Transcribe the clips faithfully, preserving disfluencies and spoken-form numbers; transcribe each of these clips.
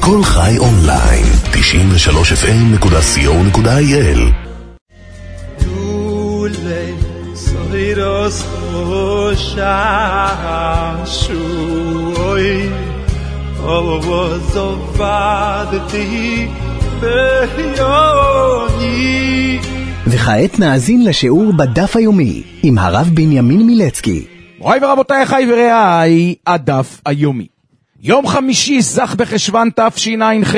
כל חי אונליין, תשעים ושלוש אף אם נקודה סי או נקודה איי אל. וכעת נאזין לשיעור בדף היומי עם הרב בנימין מילצקי. מוריי ורבותיי, חי ורעי, הדף היומי. יום חמישי, זך בחשוון תשע"ח,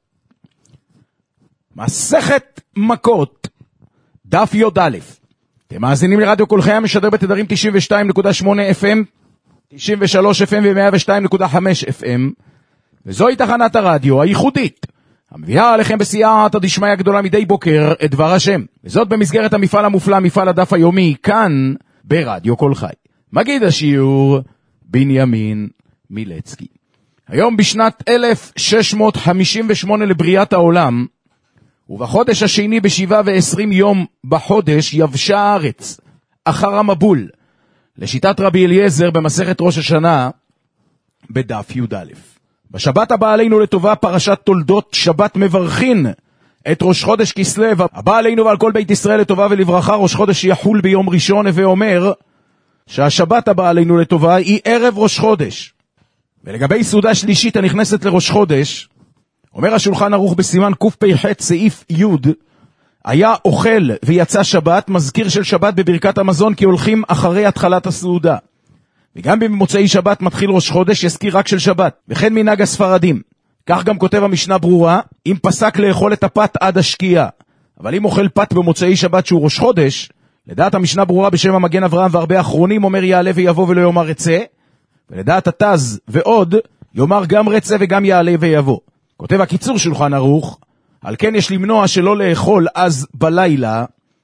מסכת מכות, דף י"א. אתם מאזינים לרדיו כל חי המשדר בתדרים תשעים ושתיים נקודה שמונה אף אם, תשעים ושלוש אף אם ו-מאה ושתיים נקודה חמש אף אם, וזוהי תחנת הרדיו הייחודית המביאה עליכם בסייעתא דשמיא הגדולה מדי בוקר את דבר השם, וזאת במסגרת המפעל המופלא, מפעל הדף היומי, כאן ברדיו כל חי. מגיד השיעור בנימין מילצקי. היום בשנת אלף שש מאות חמישים ושמונה לבריאת העולם, ובחודש השני בשבעה ועשרים יום בחודש, יבשה הארץ אחר המבול, לשיטת רבי אליעזר במסכת ראש השנה בדף י"א. בשבת הבא עלינו לטובה פרשת תולדות, שבת מברכין את ראש חודש כסלו, הבא עלינו ועל כל בית ישראל לטובה ולברכה. ראש חודש יחול ביום ראשון, ואומר שהשבת הבאה עלינו לטובה היא ערב ראש חודש. ולגבי סעודה שלישית הנכנסת לראש חודש, אומר השולחן ערוך בסימן קפ"ח סעיף י', היה אוכל ויצא שבת, מזכיר של שבת בברכת המזון, כי הולכים אחרי התחלת הסעודה. וגם במוצאי שבת מתחיל ראש חודש, יזכיר רק של שבת, וכן מנהג הספרדים. כך גם כותב המשנה ברורה, אם פסק לאכול את הפת עד השקיעה, אבל אם אוכל פת במוצאי שבת שהוא ראש חודש, לדעת המשנה ברורה בשם המגן אברהם והרבה אחרונים, אומר יעלה ויבוא ולא יאמר רצה, ולדעת התז ועוד, יאמר גם רצה וגם יעלה ויבוא. כותב הקיצור שולחן ערוך, על כן יש למנוע שלא לאכול אז בלילה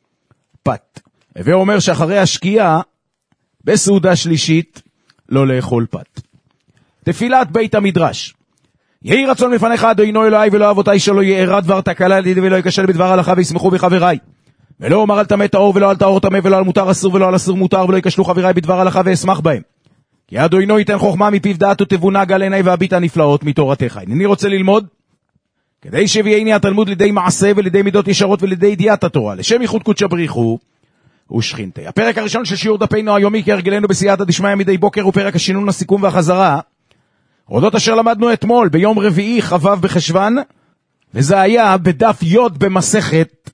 פת. ואומר שאחרי השקיעה, בסעודה שלישית, לא לאכול פת. תפילת בית המדרש. יהי רצון לפניך אדוני אלוהי ולא אבותיי, שלא יארע דבר תקלה על ידי ולא ייכשל בדבר הלכה, וישמחו בחבריי. ולא אומר על טמא טהור ולא על טהור טמא, ולא על מותר אסור ולא על אסור מותר, ולא ייכשלו חבריי בדבר הלכה ואשמח בהם. כי אדוני ייתן חוכמה מפיו דעת ותבונה גל עיני, והביט הנפלאות מתורתך. אני רוצה ללמוד כדי שביעני התלמוד לידי מעשה ולידי מידות ישרות ולידי ידיעת התורה, לשם ייחוד קודש בריחו ושכינתי. הפרק הראשון של שיעור דפנו היומי כהרגלנו בסייעתא דשמיא מדי בוקר הוא פרק השינון, הסיכום והחזרה, אודות אשר למדנו אתמול ביום רביעי כ"ו בחשוון, וזה היה בדף י' במסכת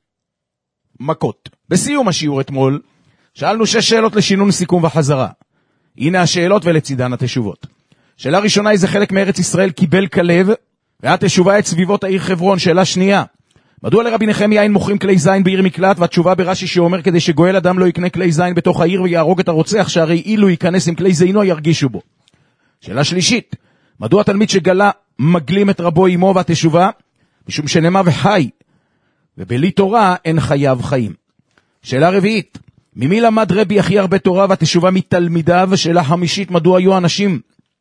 מכות. בסיום השיעור אתמול שאלנו שש שאלות לשינון, סיכום וחזרה. הנה השאלות ולצידן התשובות. שאלה ראשונה, איזה חלק מארץ ישראל קיבל כלב והתשובה את סביבות העיר חברון? שאלה שנייה, מדוע לרבי נחמיה אין מוכרים כלי זין בעיר מקלט? והתשובה ברש"י שאומר כדי שגואל אדם לא יקנה כלי זין בתוך העיר ויהרוג את הרוצח, שהרי אילו ייכנס עם כלי זינו ירגישו בו. שאלה שלישית, מדוע תלמיד שגלה מגלים את רבו עמו? והתשובה, משום שנאמר וחי, ובלי תורה אין חייו חיים. שאלה רביעית, ממי למד רבי הכי הרבה תורה? והתשובה מתלמידיו. שאלה חמישית, מדוע היו אנשים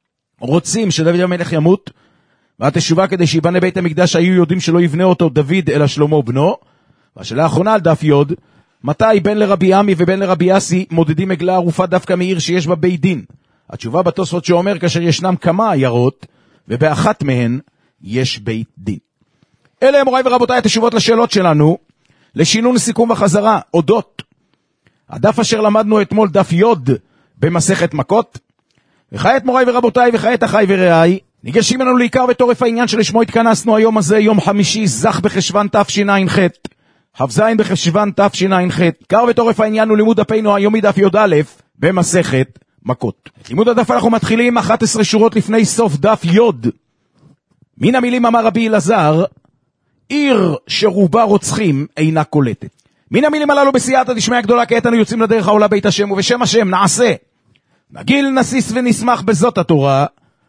רוצים שדוד המלך ימות? והתשובה, כדי שיבנה בית המקדש היו יודעים שלא יבנה אותו דוד אלא שלמה בנו. והשאלה האחרונה על דף יוד, מתי בן לרבי עמי ובן לרבי אסי מודדים עגלה ערופה דווקא מעיר שיש בה בית דין? התשובה בתוספות שאומר כאשר ישנם כמה עיירות ובאחת מהן יש בית דין. אלה הם מוריי ורבותיי התשובות לשאלות שלנו לשינון, סיכום וחזרה אודות הדף אשר למדנו אתמול, דף יוד במסכת מכות. וכעת מוריי ורבותיי, וכעת אחי ורעי, ניגשים לנו לעיקר וטורף העניין שלשמו התכנסנו היום הזה, יום חמישי, זך בחשוון תשע"ח, כ"ז בחשוון תשע"ח. עיקר וטורף העניין הוא לימוד דפנו היומי, דף י"א במסכת מכות. את לימוד הדף אנחנו מתחילים אחת עשרה שורות לפני סוף דף יוד. מן המילים אמר רבי אלעזר, עיר שרובה רוצחים אינה קולטת. מן המילים הללו בסייעתא דשמיא הגדולה, כעת אנו יוצאים לדרך העולה בית השם, ובשם השם נעשה, נגיל, נסיס ונשמח בזאת התורה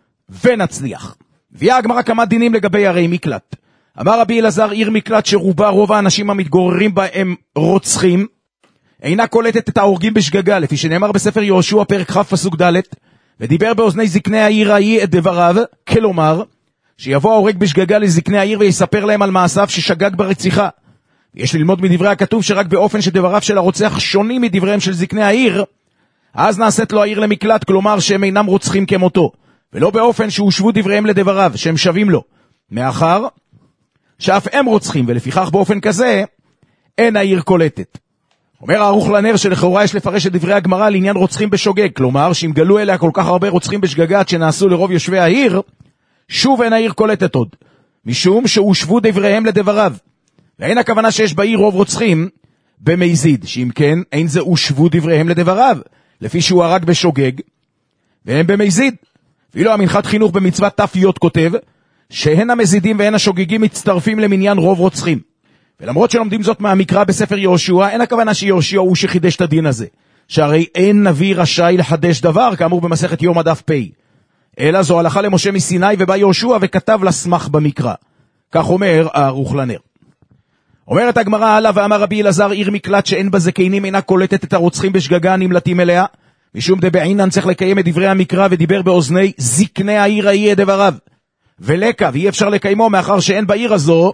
ונצליח. הביאה הגמרא כמה דינים לגבי ערי מקלט. אמר רבי אלעזר, עיר מקלט שרובה רוב האנשים המתגוררים בה הם רוצחים, אינה קולטת את ההורגים בשגגה, לפי שנאמר בספר יהושע פרק כ' פסוק ד', ודיבר באוזני זקני העיר ההיא את דבריו, כלומר שיבוא ההורג בשגגה לזקני העיר ויספר להם על מעשיו ששגג ברציחה. יש ללמוד מדברי הכתוב שרק באופן שדבריו של הרוצח שונים מדבריהם של זקני העיר, אז נעשית לו העיר למקלט, כלומר שהם אינם רוצחים כמותו, ולא באופן שהושבו דבריהם לדבריו, שהם שווים לו. מאחר שאף הם רוצחים, ולפיכך באופן כזה אין העיר קולטת. אומר הערוך לנר שלכאורה יש לפרש את דברי הגמרא לעניין רוצחים בשוגג, כלומר שאם גלו אליה כל כך הרבה רוצחים בשגגת שנעשו לרוב יושבי העיר, שוב אין העיר קולטת עוד, משום שהושבו דבריהם לדבריו, ואין הכוונה שיש בעיר רוב רוצחים במזיד, שאם כן אין זה הושבו דבריהם לדבריו, לפי שהוא הרג בשוגג והם במזיד. ואילו המנחת חינוך במצוות תפיות כותב שהן המזידים והן השוגגים מצטרפים למניין רוב רוצחים. ולמרות שלומדים זאת מהמקרא בספר יהושע, אין הכוונה שיהושע הוא שחידש את הדין הזה, שהרי אין נביא רשאי לחדש דבר, כאמור במסכת יום הדף פי, אלא זו הלכה למשה מסיני, ובא יהושע וכתב לסמך במקרא. כך אומר הערוך לנר. אומרת הגמרא הלאה, ואמר רבי אלעזר, עיר מקלט שאין בה זקנים אינה קולטת את הרוצחים בשגגה הנמלטים אליה, משום דבעינן צריך לקיים את דברי המקרא, ודיבר באוזני זקני העיר ההיא את דבריו, ולקה, ואי אפשר לקיימו מאחר שאין בעיר הזו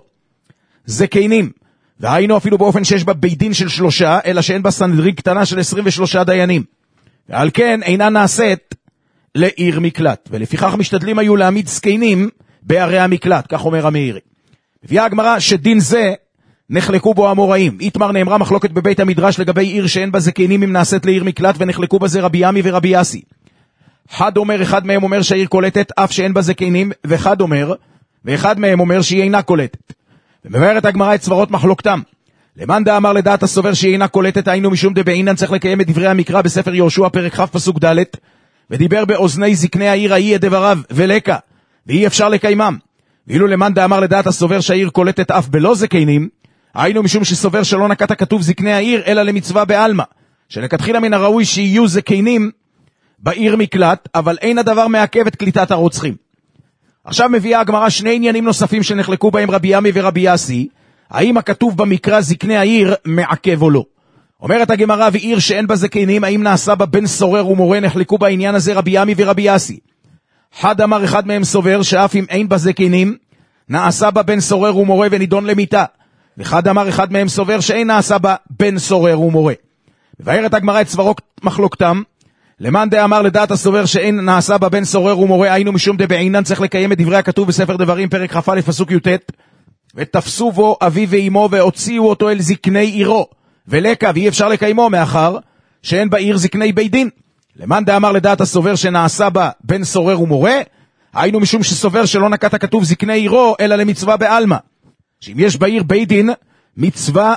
זקנים, והיינו אפילו באופן שיש בה בית דין של שלושה, אלא שאין בה סנהדרין קטנה של עשרים ושלושה דיינים, ועל כן אינה נעשית לעיר מקלט, ולפיכך משתדלים היו להעמיד זקנים בערי המקלט, כך אומר המאירי. מביאה הגמרא שדין זה נחלקו בו המוראים. איתמר נאמרה מחלוקת בבית המדרש לגבי עיר שאין בה זקנים אם נעשית לעיר מקלט, ונחלקו בזה רבי ימי ורבי יאסי. אחד אומר, אחד מהם אומר שהעיר קולטת אף שאין בה זקנים, ואחד אומר, ואחד מהם אומר שהיא אינה קולטת. ומבארת הגמרא את סברות מחלוקתם. למאן דאמר לדעת הסובר שהיא אינה קולטת, היינו משום דבעינן צריך לקיים את דברי המקרא בספר יהושע פרק כ' פסוק ד', ודיבר באוזני זקני העיר ההיא את דבריו ולקה, ואי אפשר לקיימם. ואילו למאן דאמר לדעת הסובר שהעיר קולטת אף בלא זקנים, היינו משום שסובר שלא נקט הכתוב זקני העיר אלא למצווה בעלמא, שלכתחילה מן הראוי שיהיו זקנים בעיר מקלט, אבל אין הדבר מעכב את קליטת הרוצחים. עכשיו מביאה הגמרא שני עניינים נוספים שנחלקו בהם רבי ימי ורבי יאסי, האם הכתוב במקרא זקני העיר מעכב או לא. אומרת הגמרא, ועיר שאין בה זקנים, האם נעשה בה בן סורר ומורה, נחלקו בעניין הזה רבי ימי ורבי יאסי. אחד אמר, אחד מהם סובר שאף אם אין בה זקנים, נעשה בה בן סורר ומורה ונידון למיתה. ואחד אמר, אחד מהם סובר שאין נעשה בה בן סורר ומורה. ובארת הגמרא את סברות מחלוקתם, למאן דאמר לדעת הסובר שאין נעשה בה בן סורר ומורה, היינו משום דבעינן צריך לקיים את דברי הכתוב בספר דברים פרק כ"א פסוק י"ט, ותפסו בו אביו ואמו והוציאו אותו אל זקני עירו, ולקה, ואי אפשר לקיימו מאחר שאין בעיר זקני בית דין. למאן דאמר לדעת הסובר שנעשה בה בן סורר ומורה, היינו משום שסובר שלא נקט הכתוב זקני עירו אלא למצווה בעלמא, שאם יש בעיר בית דין מצווה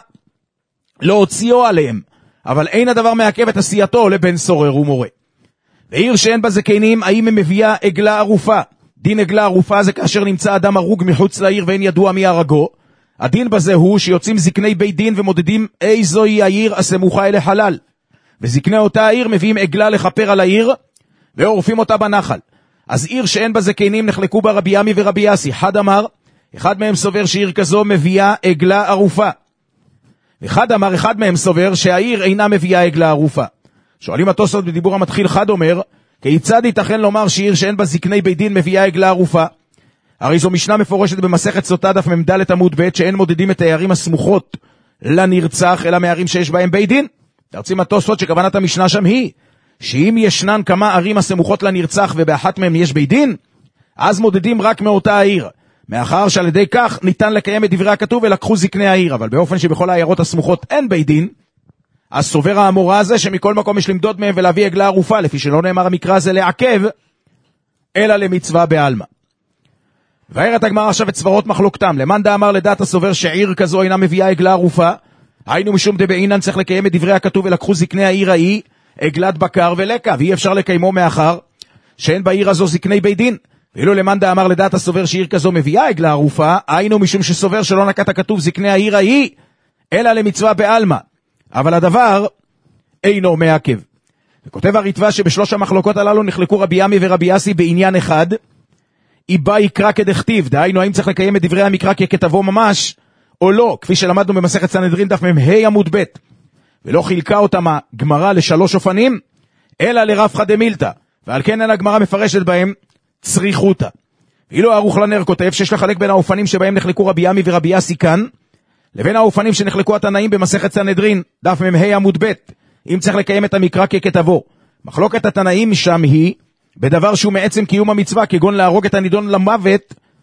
לא הוציאו עליהם, אבל אין הדבר מעכב את עשייתו לבן סורר ומורה. ועיר שאין בה זקנים, האם היא מביאה עגלה ערופה? דין עגלה ערופה זה כאשר נמצא אדם הרוג מחוץ לעיר ואין ידוע מי הרגו. הדין בזה הוא שיוצאים זקני בית דין ומודדים איזוהי העיר הסמוכה אל החלל, וזקני אותה העיר מביאים עגלה לחפר על העיר ועורפים אותה בנחל. אז עיר שאין בה זקנים נחלקו בה רבי ימי ורבי יאסי. אחד אמר, אחד מהם סובר שעיר כזו מביאה עגלה ערופה, אחד אמר, אחד מהם סובר שהעיר אינה מביאה עגלה ערופה. שואלים התוספות בדיבור המתחיל, אחד אומר, כיצד ייתכן לומר שעיר שאין בה זקני בית דין מביאה עגלה ערופה? הרי זו משנה מפורשת במסכת סוטה דף ממדלת עמוד ב' שאין מודדים את הערים הסמוכות לנרצח אלא מערים שיש בהם בית דין. תרצים התוספות שכוונת המשנה שם היא שאם ישנן כמה ערים הסמוכות לנרצח ובאחת מהם יש בית דין, אז מודדים רק מאותה העיר, מאחר שעל ידי כך ניתן לקיים את דברי הכתוב ולקחו זקני העיר. אבל באופן שבכל העיירות הסמוכות אין בית דין, אז סובר האמורה הזה שמכל מקום יש למדוד מהם ולהביא עגלה ערופה, לפי שלא נאמר המקרא הזה לעכב אלא למצווה בעלמא. והערת הגמרא עכשיו את סברות מחלוקתם. למאן דאמר לדעת הסובר שעיר כזו אינה מביאה עגלה ערופה, היינו משום דבעינן צריך לקיים את דברי הכתוב ולקחו זקני העיר ההיא עגלת בקר ולקה, ואי אפשר לקיימו מאחר שאין בעיר הזו זקני בית דין. ואילו למאן דאמר לדעת הסובר שעיר כזו מביאה עגלה ערופה, היינו משום שסובר שלא נקט הכתוב זקני העיר ההיא אלא למצווה בעלמא, אבל הדבר אינו מעכב. וכותב הריטב"א שבשלוש המחלוקות הללו נחלקו רבי ימי ורבי יאסי בעניין אחד, איבה יקרא כדכתיב, דהיינו האם צריך לקיים את דברי המקרא ככתבו ממש או לא, כפי שלמדנו במסכת סנהדרין דף מ"ה עמוד ב', ולא חילקה אותם הגמרא לשלוש אופנים אלא לרבחא דמילתא, ועל כן אין הגמרא מפרשת בהם צריכותא. ואילו הערוך לנר כותב שיש לחלק בין האופנים שבהם נחלקו רבי ימי ורבי יאסי כאן לבין האופנים שנחלקו התנאים במסכת סנהדרין דף מ"ה עמוד ב', אם צריך לקיים את המקרא ככתבו. מחלוקת התנאים שם היא בדבר שהוא מעצם קיום המצווה, כגון להרוג את הנידון למוות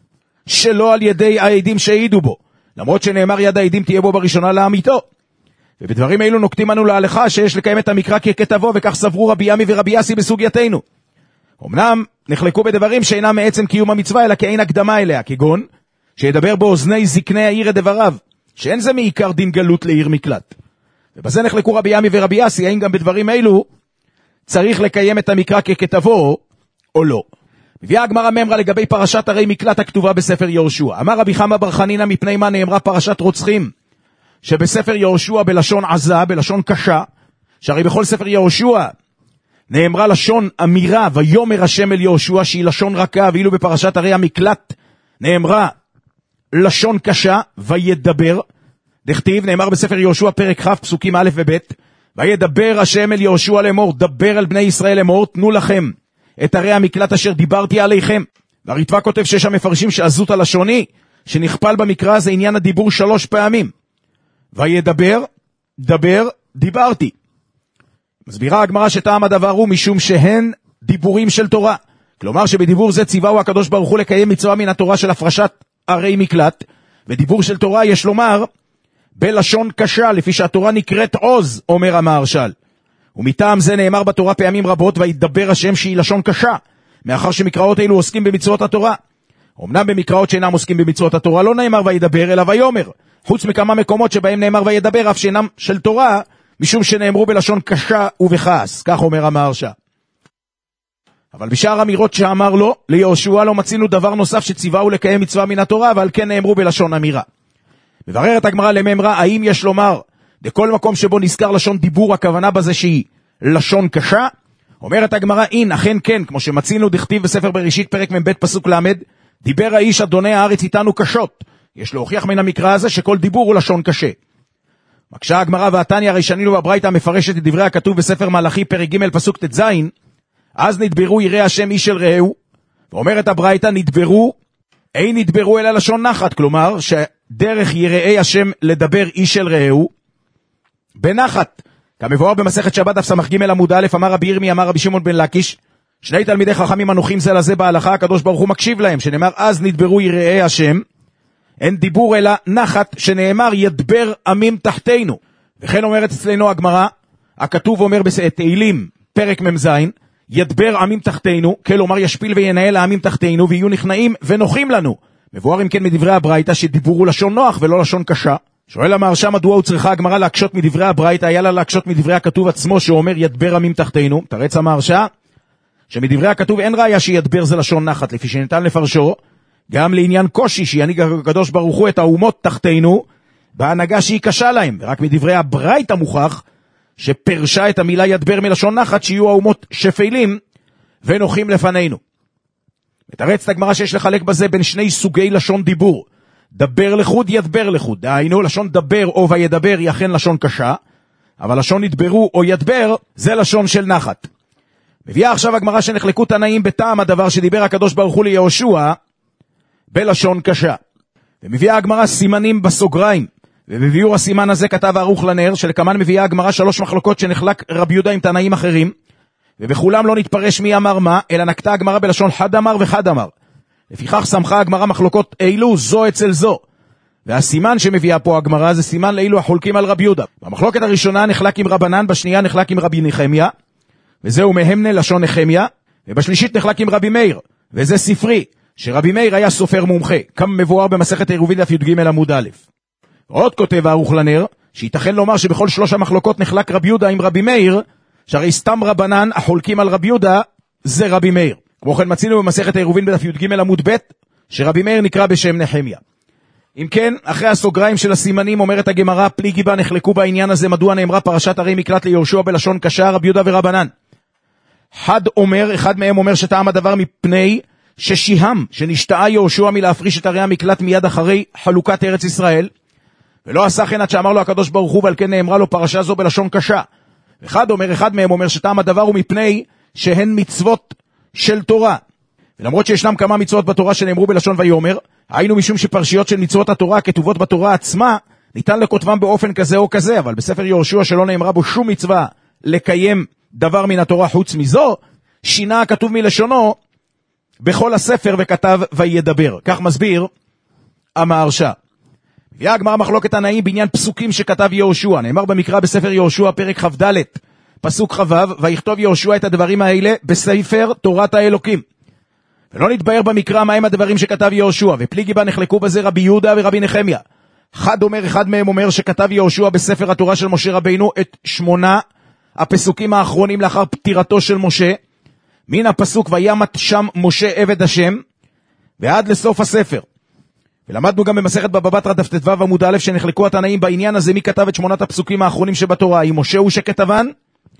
שלא על ידי העדים שהעידו בו, למרות שנאמר יד העדים תהיה בו בראשונה לאמיתו. ובדברים אלו נוקטים אנו להלכה שיש לקיים את המקרא ככתבו, וכך סברו רבי ימי ורבי יאסי בסוגייתנו. אמנם נחלקו בדברים שאינם מעצם קיום המצווה, אלא כאין הקדמה אליה, כגון שידבר באוזני זקני העיר את דבריו, שאין זה מעיקר דין גלות לעיר מקלט. ובזה נחלקו רבי ימי ורבי יאסי, האם גם בדברים אלו צריך לקיים את המקרא ככתבו או לא. מביאה הגמרא ממרה לגבי פרשת ערי מקלט הכתובה בספר יהושע. אמר רבי חמא בר חנינא, מפני מה נאמרה פרשת רוצחים שבספר יהושע בלשון עזה, בלשון קשה, שהרי בכל ספר יהושע נאמרה לשון אמירה, ויאמר השם אל יהושע, שהיא לשון רכה, ואילו בפרשת ערי המקלט נאמרה לשון קשה, וידבר. דכתיב, נאמר בספר יהושע פרק כ' פסוקים א' וב', וידבר השם אל יהושע לאמור, דבר אל בני ישראל לאמור, תנו לכם את ערי המקלט אשר דיברתי עליכם. והריטב"א כותב שיש המפרשים שעזות הלשוני שנכפל במקרא הזה עניין הדיבור שלוש פעמים. וידבר, דבר, דיברתי. מסבירה הגמרא שטעם הדבר הוא משום שהן דיבורים של תורה. כלומר שבדיבור זה ציווהו הקדוש ברוך הוא לקיים מצווה מן התורה של הפרשת ערי מקלט, ודיבור של תורה יש לומר בלשון קשה, לפי שהתורה נקראת עוז, אומר המהרש"ל. ומטעם זה נאמר בתורה פעמים רבות, וידבר השם, שהיא לשון קשה, מאחר שמקראות אלו עוסקים במצוות התורה. אמנם במקראות שאינם עוסקים במצוות התורה לא נאמר וידבר, אלא ויאמר, חוץ מכמה מקומות שבהם נאמר וידבר, אף שאינם של תורה, משום שנאמרו בלשון קשה ובכעס, כך אומר המהרש"ל. אבל בשאר אמירות שאמר לו, ליהושע לא מצינו דבר נוסף שציווהו לקיים מצווה מן התורה, ועל כן נאמרו בלשון אמירה. מבררת הגמרא לממרה, האם יש לומר, בכל מקום שבו נזכר לשון דיבור, הכוונה בזה שהיא לשון קשה? אומרת הגמרא, אין, אכן כן, כמו שמצינו דכתיב בספר בראשית פרק מ"ב פסוק למד, דיבר האיש אדוני הארץ איתנו קשות. יש להוכיח מן המקרא הזה שכל דיבור הוא לשון קשה. מקשה הגמרא והתניא, הרי שנינו בברייתא מפרשת את דברי הכתוב בספר מלאכי פרק ג' פסוק ט"ז, אז נדברו ירא השם איש אל רעהו, ואומרת הברייתא נדברו, אין נדברו אלא לשון נחת, כלומר שדרך יראי השם לדבר איש אל רעהו בנחת. כמבואר במסכת שבת דף ס"ג עמוד א', אמר רבי ירמי אמר רבי שמעון בן לקיש, שני תלמידי חכמים אנוכים זה לזה בהלכה, הקדוש ברוך הוא מקשיב להם, שנאמר אז נדברו יראי השם, אין דיבור אלא נחת, שנאמר ידבר עמים תחתינו. וכן אומרת אצלנו הגמרא, הכתוב אומר בתהילים פרק מ"ז, ידבר עמים תחתינו, כלומר ישפיל וינהל העמים תחתינו, ויהיו נכנעים ונוחים לנו. מבואר אם כן מדברי הברייתא שדיבור הוא לשון נוח ולא לשון קשה. שואל המהרש"א מדוע הוא צריכה הגמרא להקשות מדברי הברייתא, היה לה להקשות מדברי הכתוב עצמו שאומר ידבר עמים תחתינו. תרץ המהרש"א שמדברי הכתוב אין ראיה שידבר זה לשון נחת, לפי שניתן לפרשו גם לעניין קושי שינהיג הקדוש ברוך הוא את האומות תחתינו בהנהגה שהיא קשה להם, ורק מדברי הברייתא מוכח שפרשה את המילה ידבר מלשון נחת שיהיו האומות שפלים ונוחים לפנינו. מתרץ הגמרא שיש לחלק בזה בין שני סוגי לשון דיבור, דבר לחוד ידבר לחוד, דהיינו לשון דבר או וידבר היא אכן לשון קשה, אבל לשון ידברו או ידבר זה לשון של נחת. מביאה עכשיו הגמרא שנחלקו תנאים בטעם הדבר שדיבר הקדוש ברוך הוא ליהושע בלשון קשה, ומביאה הגמרא סימנים בסוגריים, ובביאור הסימן הזה כתב ערוך לנר, שלכמן מביאה הגמרא שלוש מחלוקות שנחלק רבי יהודה עם תנאים אחרים, ובכולם לא נתפרש מי אמר מה, אלא נקטה הגמרא בלשון חד אמר וחד אמר. לפיכך שמחה הגמרא מחלוקות אילו זו אצל זו, והסימן שמביאה פה הגמרא זה סימן לאילו החולקים על רבי יהודה. במחלוקת הראשונה נחלק עם רבנן, בשנייה נחלק עם רבי נחמיה, וזהו מהמנה לשון נחמיה, ובשלישית נחלק עם רבי מאיר, וזה ספרי, שרבי מאיר היה סופר מומחה, כמה מבואר במסכת עירובין דף י"ג עמוד א'. עוד כותב ערוך לנר, שייתכן לומר שבכל שלוש המחלוקות נחלק רבי יהודה עם רבי מאיר, שהרי סתם רבנן החולקים על רבי יהודה זה רבי מאיר. כמו כן מצינו במסכת עירובין בדף י"ג עמוד ב' שרבי מאיר נקרא בשם נחמיה. אם כן, אחרי הסוגריים של הסימנים אומרת הגמרא פליגי בה נחלקו בעניין הזה מדוע נאמרה פרשת ערי מקלט ליהושע בלשון קשה רבי יהודה ורבנן. אחד אומר, אחד מהם אומר שטעם הדבר מפני ששיהם שנשתאה יהושע מלהפריש את ערי המקלט מיד אחרי חלוקת ארץ ישראל, ולא עשה כן עד שאמר לו הקדוש ברוך הוא, ועל כן נאמרה לו פרשה זו בלשון קשה. אחד אומר, אחד מהם אומר שטעם הדבר הוא מפני שהן מצוות של תורה, ולמרות שישנם כמה מצוות בתורה שנאמרו בלשון ויאמר, היינו משום שפרשיות של מצוות התורה כתובות בתורה עצמה, ניתן לכותבם באופן כזה או כזה, אבל בספר יהושע שלא נאמרה בו שום מצווה לקיים דבר מן התורה חוץ מזו, שינה הכתוב מלשונו בכל הספר וכתב וידבר. כך מסביר המהרש"א. מביאה הגמרא מחלוקת תנאים בעניין פסוקים שכתב יהושע. נאמר במקרא בספר יהושע פרק כ"ד פסוק כ"ו, ויכתוב יהושע את הדברים האלה בספר תורת האלוקים. ולא נתבהר במקרא מהם הדברים שכתב יהושע, ופליגי בה נחלקו בזה רבי יהודה ורבי נחמיה. אחד אומר, אחד מהם אומר שכתב יהושע בספר התורה של משה רבינו את שמונה הפסוקים האחרונים לאחר פטירתו של משה, מן הפסוק וימת שם משה עבד השם ועד לסוף הספר. ולמדנו גם במסכת בבא בתרא דף ט"ו עמוד א' שנחלקו התנאים בעניין הזה, מי כתב את שמונת הפסוקים האחרונים שבתורה, אם משה הוא שכתבן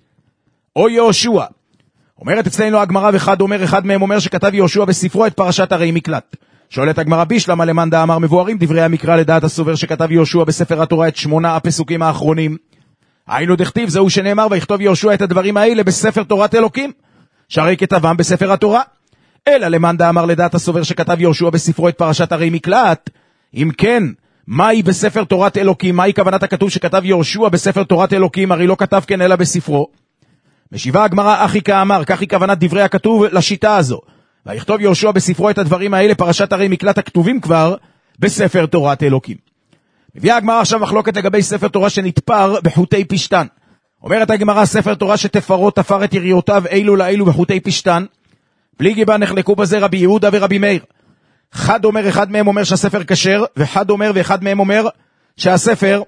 או יהושע. אומרת אצלנו הגמרא, ואחד אומר, אחד מהם אומר שכתב יהושע בספרו את פרשת ערי מקלט. שואלת הגמרא, בישלמה למאן דאמר מבוארים דברי המקרא לדעת הסובר שכתב יהושע בספר התורה את שמונה הפסוקים האחרונים. היינו דכתיב, זהו שנאמר ויכתוב יהושע את הדברים האלה בספר תורת אלוקים, שהרי כתבם בספר התורה. אלא למאן דאמר לדעת הסובר שכתב יהושע בספרו את פרשת ערי מקלט. אם כן, מהי בספר תורת אלוקים? מהי כוונת הכתוב שכתב יהושע בספר תורת אלוקים? הרי לא כתב כן אלא בספרו. משיבה הגמרא, אחי כאמר, כך היא כוונת דברי הכתוב לשיטה הזו. ויכתוב יהושע בספרו את הדברים האלה, פרשת ערי מקלט, הכתובים כבר בספר תורת אלוקים. מביאה הגמרא עכשיו מחלוקת לגבי ספר תורה שנתפר בחוטי פשתן. אומרת הגמרא, ספר תורה שתפרו תפר את יריותיו אילו לאילו בחוטי פשתן. פליגי בה נחלקו בזה רבי יהודה ורבי מאיר. אחד אומר, אחד מהם אומר שהספר כשר, ואחד אומר ואחד מהם אומר שהספר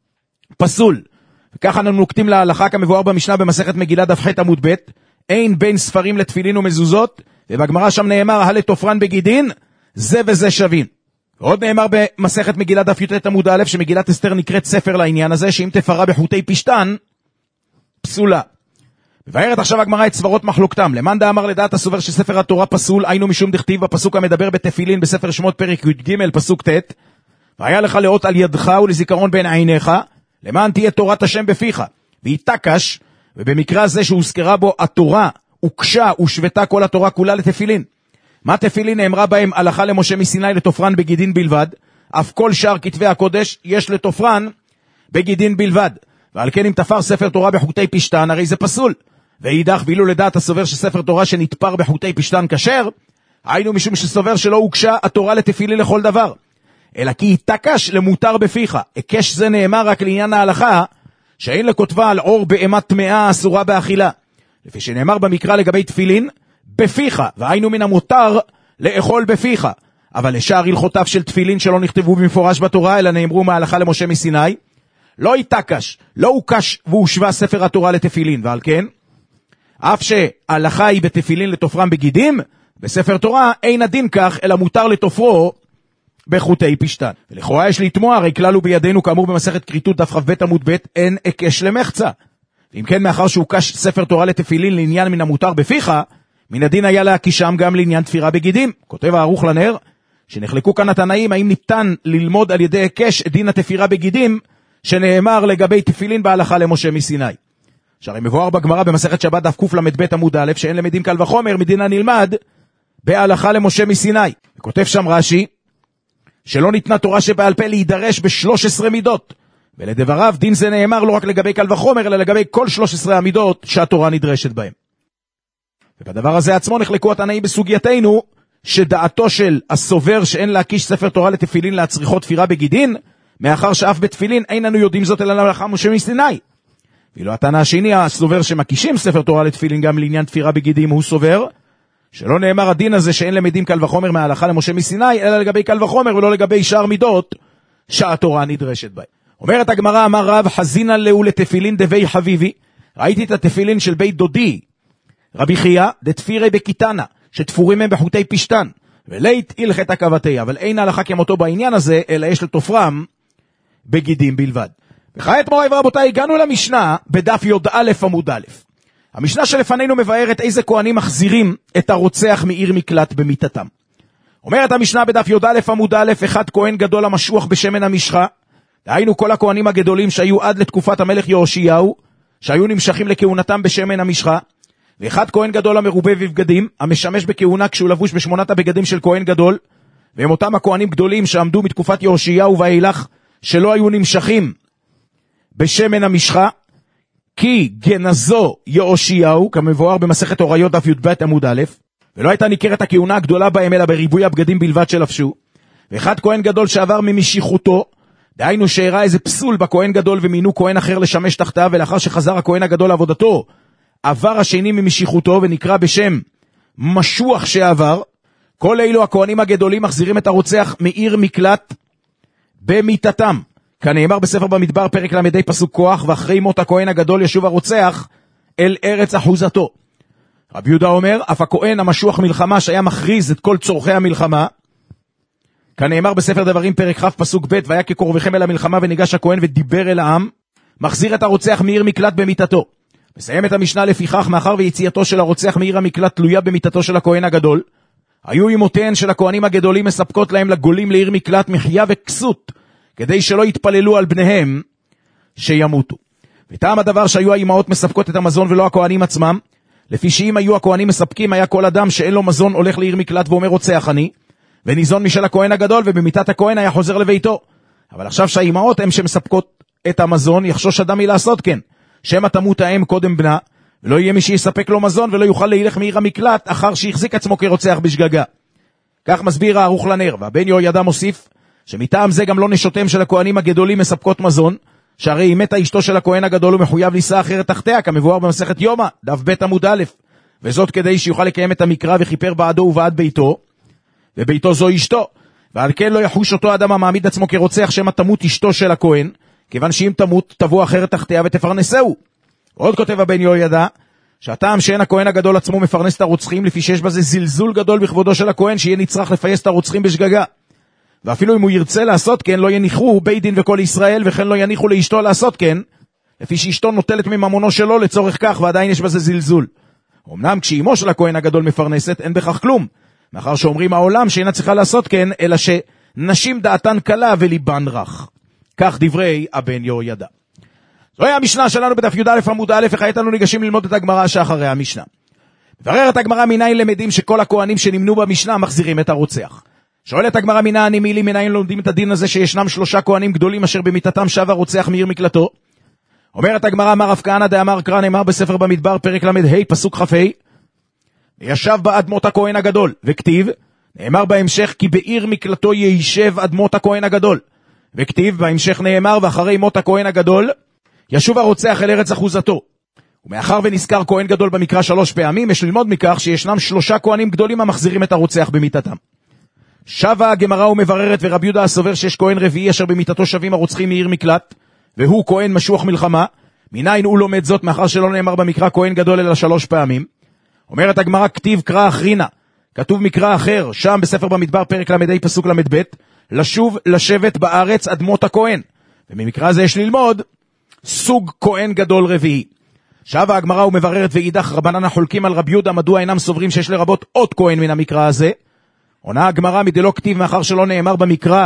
פסול. וככה אנו נוקטים להלכה כמבואר במשנה במסכת מגילה דף ח' עמוד ב', אין בין ספרים לתפילין ומזוזות, ובגמרא שם נאמר הלתופרן בגידין, זה וזה שווין. עוד נאמר במסכת מגילה דף י"ט עמוד א' שמגילת אסתר נקראת ספר לעניין הזה, שאם תפרה בחוטי פשתן פסולה. מבארת עכשיו הגמרא את סברות מחלוקתם. למאן דאמר לדעת הסובר שספר התורה פסול, היינו משום דכתיב בפסוק המדבר בתפילין בספר שמות פרק י"ג פסוק ט', והיה לך לאות על ידך ולזיכרון בין עיניך, למען תהיה תורת השם בפיך. והיא תקש, ובמקרה הזה שהוזכרה בו התורה, הוקשה ושבתה כל התורה כולה לתפילין. מה תפילין? נאמרה בהם הלכה למשה מסיני לתופרן בגידין בלבד, אף כל שאר כתבי הקודש יש לתופרן בגידין בלבד. ועל כן אם תפר ספר תורה בחוטי פשתן, הרי זה פסול. ואידך, ואילו לדעת הסובר שספר תורה שנתפר בחוטי פשתן כשר, היינו משום שסובר שלא הוקשה התורה לתפילין לכל דבר, אלא כי היא תקש למותר בפיך. הקש זה נאמר רק לעניין ההלכה, שאין לכותבה על עור בהמה טמאה אסורה באכילה. לפי שנאמר במקרא לגבי תפילין, בפיך, והיינו מן המותר לאכול בפיך. אבל לשאר הלכותיו של תפילין שלא נכתבו במפורש בתורה, אלא נאמרו מההלכה למשה מסיני, לא יתקש, לא הוקש והושווה ספר התורה לתפילין, ועל כן, אף שההלכה היא בתפילין לתופרם בגידים, בספר תורה אין הדין כך, אלא מותר לתופרו בחוטי פשתן. ולכאורה יש לתמוע, הרי כלל הוא בידינו כאמור במסכת כריתות דף כ"ב עמוד ב', אין הקש למחצה. ואם כן, מאחר שהוקש ספר תורה לתפילין לעניין מן המותר בפיך, מן הדין היה להקישם גם לעניין תפירה בגידים. כותב הערוך לנר, שנחלקו כאן התנאים, האם ניתן ללמוד על ידי הקש את דין התפירה בגידים, שנאמר לגבי תפילין בהלכה למשה מסיני. שהרי מבואר בגמרא במסכת שבת דף קל"ב עמוד א', שאין למדים קל וחומר, מדין הנלמד בהלכה למשה מסיני. וכותב שם רש"י, שלא ניתנה תורה שבעל פה להידרש ב-שלוש עשרה מידות. ולדבריו, דין זה נאמר לא רק לגבי קל וחומר, אלא לגבי כל שלוש עשרה המידות שהתורה נדרשת בהם. ובדבר הזה עצמו נחלקו התנאים בסוגייתנו, שדעתו של הסובר שאין להקיש ספר תורה לתפילין להצריכות תפירה בגידין, מאחר שאף בתפילין אין אנו יודעים זאת אלא להלכה משה מסיני. ואילו הטענה השני, הסובר שמקישים ספר תורה לתפילין גם לעניין תפירה בגידים, הוא סובר שלא נאמר הדין הזה שאין למדים קל וחומר מההלכה למשה מסיני, אלא לגבי קל וחומר ולא לגבי שאר מידות שהתורה נדרשת בהם. אומרת הגמרא, אמר רב, חזינא להו לתפילין דבי חביבי, ראיתי את התפילין של בית דודי רבי חייא דתפירי בקיטנה, שתפורים הם בחוטי פשתן, ולית הלכת הכבתי, אבל אין הלכה כמותו בעניין הזה, אלא יש לתופרם בגידים בלבד. וכעת מוריי ורבותיי, הגענו למשנה בדף י"א עמוד א'. המשנה שלפנינו מבארת איזה כהנים מחזירים את הרוצח מעיר מקלט במיתתם. אומרת המשנה בדף י"א עמוד א', אחד כהן גדול המשוח בשמן המשחה, דהיינו כל הכהנים הגדולים שהיו עד לתקופת המלך יהושיהו, שהיו נמשכים לכהונתם בשמן המשחה, ואחד כהן גדול המרובה בבגדים, המשמש בכהונה כשהוא לבוש בשמונת הבגדים של כהן גדול, והם אותם הכהנים גדולים שעמדו מתקופת יהושיהו ואילך, שלא היו נמשכים בשמן המשחה, כי גנזו יהושיהו, כמבואר במסכת הוריות דף י"ב עמוד א', ולא הייתה ניכרת הכהונה הגדולה בהם, אלא בריבוי הבגדים בלבד שלבשו. ואחד כהן גדול שעבר ממשיכותו, דהיינו שהראה איזה פסול בכהן גדול ומינו כהן אחר לשמש תחתיו, ולאחר שחזר הכהן הגדול לעבודתו, עבר השני ממשיכותו ונקרא בשם משוח שעבר. כל אלו הכהנים הגדולים מחזירים את הרוצח מעיר מקלט במיטתם. כנאמר בספר במדבר פרק למדי פסוק כוח, ואחרי מות הכהן הגדול ישוב הרוצח אל ארץ אחוזתו. רבי יהודה אומר, אף הכהן המשוח מלחמה שהיה מכריז את כל צורכי המלחמה, כנאמר בספר דברים פרק כ' פסוק ב', והיה כקרובכם אל המלחמה, וניגש הכהן ודיבר אל העם, מחזיר את הרוצח מעיר מקלט במיטתו. מסיים את המשנה לפיכך, מאחר ויציאתו של הרוצח מעיר המקלט תלויה במיטתו של הכהן הגדול, היו אמותיהן של הכהנים הגדולים מספקות להם לגולים לעיר מקלט מחיה וכסות, כדי שלא יתפללו על בניהם שימותו. וטעם הדבר שהיו האימהות מספקות את המזון ולא הכהנים עצמם, לפי שאם היו הכהנים מספקים, היה כל אדם שאין לו מזון הולך לעיר מקלט ואומר רוצח אני, וניזון משל הכהן הגדול, ובמיטת הכהן היה חוזר לביתו. אבל עכשיו שהאימהות הם שמספקות את המזון, יחשוש אדם מלעשות כן, שמא תמות האם קודם בנה, ולא יהיה מי שיספק לו מזון, ולא יוכל להילך מעיר המקלט אחר שהחזיק עצמו כרוצח בשגגה. כך מסביר הערוך לנר, והבן יהוידע מוסיף, שמטעם זה גם לא נשותיהם של הכהנים הגדולים מספקות מזון, שהרי היא מתה אשתו של הכהן הגדול ומחויב לישא אחרת תחתיה, כמבואר במסכת יומא, דף ב' עמוד א', וזאת כדי שיוכל לקיים את המקרא וכיפר בעדו ובעד ביתו, וביתו זו אשתו, ועל כן לא יחוש אותו אדם המעמיד עצמו כרוצח שמא תמות אשתו של הכהן, כיוון שאם תמות תבוא אחרת תחתיה ותפרנסהו. עוד כותב הבן יהוידע, שהטעם שאין הכהן הגדול עצמו מפרנס את הרוצחים, לפי שיש בזה זלזול גדול בכבודו של הכהן, שיהיה נצרך לפייס את הרוצחים בשגגה. ואפילו אם הוא ירצה לעשות כן, לא יניחו בית דין וכל ישראל, וכן לא יניחו לאשתו לעשות כן, לפי שאשתו נוטלת מממונו שלו לצורך כך, ועדיין יש בזה זלזול. אמנם כשאימו של הכהן הגדול מפרנסת, אין בכך כלום, מאחר שאומרים העולם שאינה צריכה לעשות כן, אלא שנשים דעתן קלה וליבן רך. כך דברי הבן יהוידע. זוהי המשנה שלנו בדף י"א עמוד א', וכעת אנו ניגשים ללמוד את הגמרא שאחרי המשנה. מבררת הגמרא מניין למדים שכל הכהנים שנמנו במשנה מחזירים את הרוצח. שואלת הגמרא מנה הנמילי, מניין לומדים את הדין הזה שישנם שלושה כהנים גדולים אשר במיטתם שב הרוצח מעיר מקלטו. אומרת הגמרא, אמר רב כהנא דאמר קרא, נאמר בספר במדבר פרק למד פסוק כ"ה, וישב באדמות הכהן הגדול, וכתיב, נאמר בהמשך כי בעיר מקלטו יישב אדמות הכהן הגדול, וכתיב בהמשך נאמר ואחרי מות הכהן הגדול ישוב הרוצח אל ארץ אחוזתו. ומאחר ונזכר כהן גדול במקרא שלוש פעמים, יש ללמוד מכך שישנם שלושה כהנים גדולים המחזירים את הרוצח במיטתם. שבה הגמרא ומבררת, ורבי יהודה הסובר שיש כהן רביעי אשר במיטתו שבים הרוצחים מעיר מקלט, והוא כהן משוח מלחמה. מניין הוא לומד זאת, מאחר שלא נאמר במקרא כהן גדול אלא שלוש פעמים. אומרת הגמרא, כתיב קרא אחרינה, כתוב מקרא אחר שם בספר במדבר פרק למדי פסוק למד ב', לשוב לשבת בארץ אדמות הכהן. וממקרא זה יש ללמוד סוג כהן גדול רביעי. שבה הגמרא ומבררת, ואידך רבנן החולקים על רבי יהודה מדוע אינם סוברים שיש לרבות עוד כהן מן המקרא הזה. עונה הגמרא, מדלא כתיב, מאחר שלא נאמר במקרא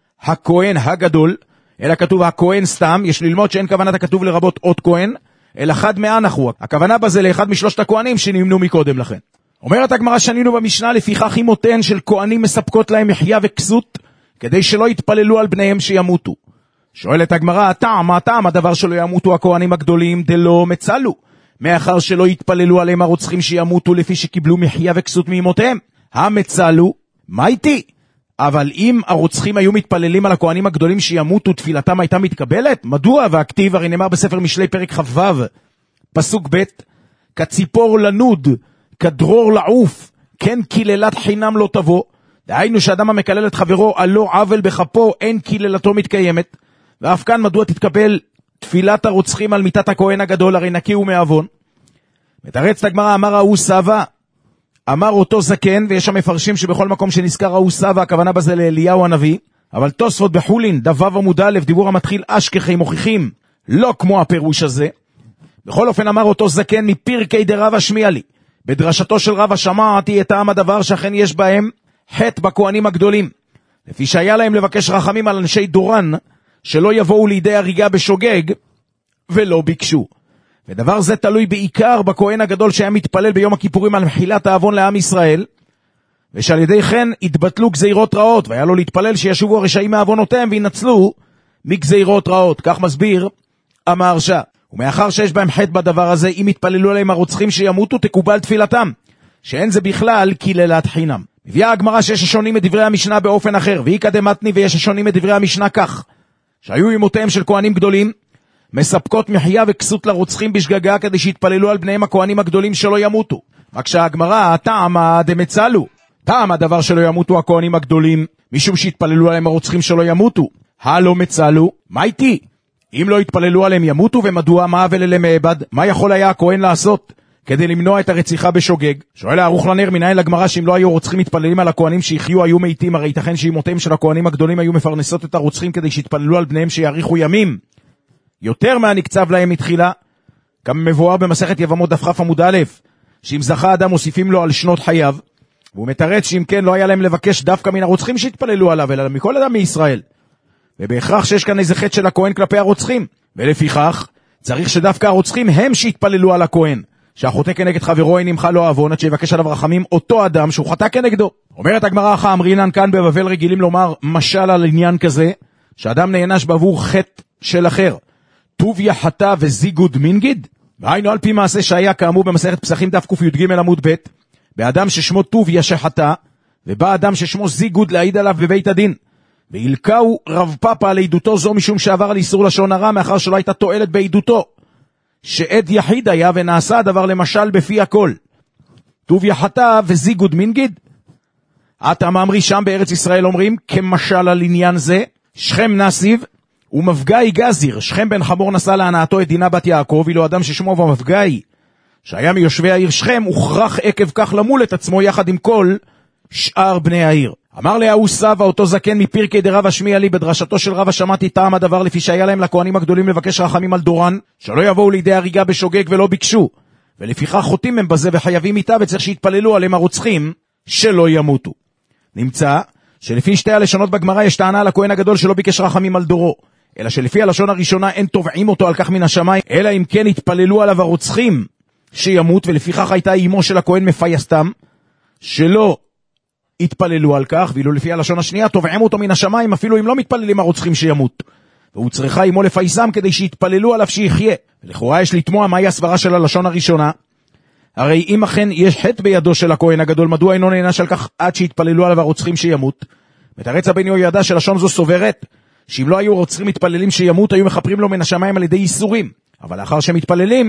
הכהן הגדול, אלא כתוב הכהן סתם, יש ללמוד שאין כוונת הכתוב לרבות עוד כהן, אלא חד מאנחנו, הכוונה בזה לאחד משלושת הכהנים שנמנו מקודם לכן. אומרת הגמרא, שנינו במשנה, לפיכך אמותיהן של כהנים מספקות להם מחיה וכסות, כדי שלא יתפללו על בניהם שימותו. שואלת הגמרא, הטעם, מה הטעם הדבר שלא ימותו הכהנים הגדולים דלא מצלו, מאחר שלא יתפללו עליהם הרוצחים שימותו לפי שקיבלו מחיה וכסות מאמותיהם. המצלו, מה איתי? אבל אם הרוצחים היו מתפללים על הכהנים הגדולים שימותו, תפילתם הייתה מתקבלת? מדוע? והכתיב, הרי נאמר בספר משלי פרק ח"ו, פסוק ב', כציפור לנוד, כדרור לעוף, כן קיללת חינם לא תבוא. דהיינו שאדם המקלל את חברו על לא עוול בכפו, אין קיללתו מתקיימת. ואף כאן מדוע תתקבל תפילת הרוצחים על מיטת הכהן הגדול, הרי נקי הוא מעוון. מתרץ הגמרא, אמר ההוא סבא, אמר אותו זקן, ויש שם מפרשים שבכל מקום שנזכר ההוא סבא, הכוונה בזה לאליהו הנביא, אבל תוספות בחולין, דבב עמוד א', דיבור המתחיל אשכחי מוכיחים, לא כמו הפירוש הזה. בכל אופן אמר אותו זקן, מפרקי דרבא שמיע לי, בדרשתו של רבא שמעתי את טעם הדבר שאכן יש בהם חטא בכהנים הגדולים, לפי שהיה להם לבקש רחמים על אנשי דורן, שלא יבואו לידי הריגה בשוגג, ולא ביקשו. ודבר זה תלוי בעיקר בכהן הגדול שהיה מתפלל ביום הכיפורים על מחילת האבון לעם ישראל, ושעל ידי כן התבטלו גזירות רעות, והיה לו להתפלל שישובו הרשעים מאבונותיהם וינצלו מגזירות רעות. כך מסביר המהרש"א. ומאחר שיש בהם חטא בדבר הזה, אם יתפללו עליהם הרוצחים שימותו, תקובל תפילתם, שאין זה בכלל קללת חינם. מביאה הגמרא שיש השונים את דברי המשנה באופן אחר, והיא קדמתני ויש השונים את דברי המשנה כך, שהיו אימותיהם של כהנים גדולים, מספקות מחיה וכסות לרוצחים בשגגה כדי שיתפללו על בניהם הכהנים הגדולים שלא ימותו. רק שהגמרא, טעמה דמצלו, טעם הדבר שלא ימותו הכהנים הגדולים, משום שיתפללו עליהם הרוצחים שלא ימותו. הלא מצלו, מה איתי? אם לא יתפללו עליהם ימותו, ומדוע מה וללה מעבד? מה יכול היה הכהן לעשות כדי למנוע את הרציחה בשוגג? שואל הערוך לנר, מנין לגמרא שאם לא היו רוצחים מתפללים על הכהנים שיחיו היו מתים, הרי ייתכן שאימותיהם של הכהנים הגדולים היו מפרנסות את הרוצחים כדי שיתפללו על בניהם שיאריכו ימים יותר מהנקצב להם מתחילה, כמה מבואר במסכת יבמות דף כ' עמוד א', שאם זכה אדם מוסיפים לו על שנות חייו, והוא מתרץ שאם כן לא היה להם לבקש דווקא מן הרוצחים שהתפללו עליו, אלא מכל אדם מישראל, ובהכרח שיש כאן איזה חטא של הכהן כלפי הרוצחים, ולפיכך צריך שדווקא הרוצחים הם שהתפללו על הכהן, שהחוטא כנגד חברו אין נמחה לו עוון, עד שיבקש עליו רחמים אותו אדם שהוא חטא כנגדו. אומרת הגמרא, אחא אמרינן, כאן בבבל רגילים לומר משל על עניין כזה, שאדם נענש בעבור חטא של אחר, טוביה חטא וזיגוד מינגיד, והיינו על פי מעשה שהיה כאמור במסכת פסחים דף ק"ג עמוד ב', באדם ששמו טוביה שחטא, ובא אדם ששמו זיגוד להעיד עליו בבית הדין, והילקאו רב פאפה על עדותו זו משום שעבר על איסור לשון הרע, מאחר שלא הייתה תועלת בעדותו, שעד יחיד היה ונעשה הדבר למשל בפי הכל. טוביה חטא וזיגוד מינגיד. אתה מאמרי שם בארץ ישראל אומרים כמשל על עניין זה, שכם נסיב ומפגאי גזיר, שכם בן חמור נסע להנאתו את דינה בת יעקב, ואילו אדם ששמו ומפגאי שהיה מיושבי העיר שכם הוכרח עקב כך למול את עצמו יחד עם כל שאר בני העיר. אמר להוא סבא אותו זקן מפרקי דרב השמיע לי, בדרשתו של רב השמעתי טעם הדבר לפי שהיה להם לכהנים הגדולים לבקש רחמים על דורן, שלא יבואו לידי הריגה בשוגג ולא ביקשו, ולפיכך חוטאים הם בזה וחייבים איתה, וצריך שיתפללו עליהם הרוצחים שלא ימותו. נמצא שלפי שתי הלשונות בגמרא יש טענה על הכהן הגדול שלא ביקש רחמים על דורו, אלא שלפי הלשון הראשונה אין תובעים אותו על כך מן השמיים, אלא אם כן התפללו עליו הרוצחים שימות, ולפיכך הייתה אימו של הכהן מפייסתם שלא התפללו על כך, ואילו לפי הלשון השנייה תובעים אותו מן השמיים אפילו אם לא מתפללים הרוצחים שימות, והוא צריכה אימו לפייסם כדי שיתפללו עליו שיחיה. ולכאורה יש לתמוע מהי הסברה של הלשון הראשונה, הרי אם אכן יש חטא בידו של הכהן הגדול, מדוע אינו נענש על כך עד שיתפללו עליו הרוצחים שימות? מתרץ הבן יהוידע שלשון זו סוברת שאם לא היו רוצחים מתפללים שימות היו מחפרים לו מן השמיים על ידי איסורים, אבל לאחר שהם מתפללים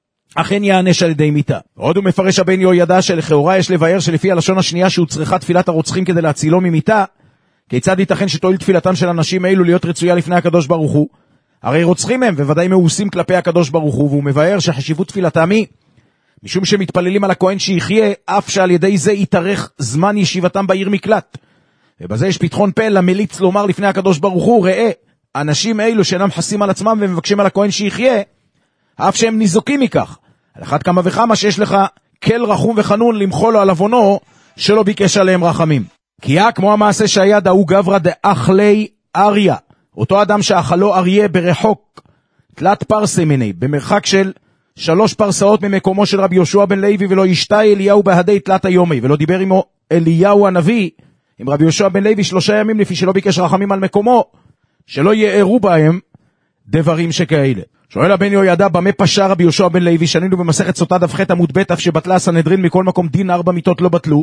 אכן יענש על ידי מיתה. עוד הוא מפרש הבן יהוידע שלכאורה יש לבאר שלפי הלשון השנייה שהוא צריכה תפילת הרוצחים כדי להצילו ממיתה, כיצד ייתכן שתועיל תפילתם של אנשים אלו להיות רצויה לפני הקדוש ברוך הוא? הרי רוצחים הם וודאי מאוסים כלפי הקדוש ברוך הוא, והוא מבאר שחשיבות תפילתם היא משום שמתפללים על הכהן שיחיה, אף שעל ידי זה יתארך זמן ישיבתם בעיר מקלט. ובזה יש פתחון פה למליץ לומר לפני הקדוש ברוך הוא, ראה, אנשים אלו שאינם חסים על עצמם ומבקשים על הכהן שיחיה, אף שהם ניזוקים מכך, על אחת כמה וכמה שיש לך כל רחום וחנון למחול לו על עוונו שלא ביקש עליהם רחמים. כי היה כמו המעשה שהיה דאו גברא דאכלי אריה, אותו אדם שאכלו אריה ברחוק תלת פרסה מיני, במרחק של שלוש פרסאות ממקומו של רבי יהושע בן לוי, ולא ישתה אליהו בהדי תלת היומי, ולא דיבר עמו אליהו הנביא עם רבי יהושע בן לוי שלושה ימים לפי שלא ביקש רחמים על מקומו, שלא יארו בהם דברים שכאלה. שואל הבן יהוידע במה פשע רבי יהושע בן לוי, שנינו במסכת סוטה דף ח' עמוד ב', אף שבטלה הסנהדרין מכל מקום דין ארבע מיתות לא בטלו,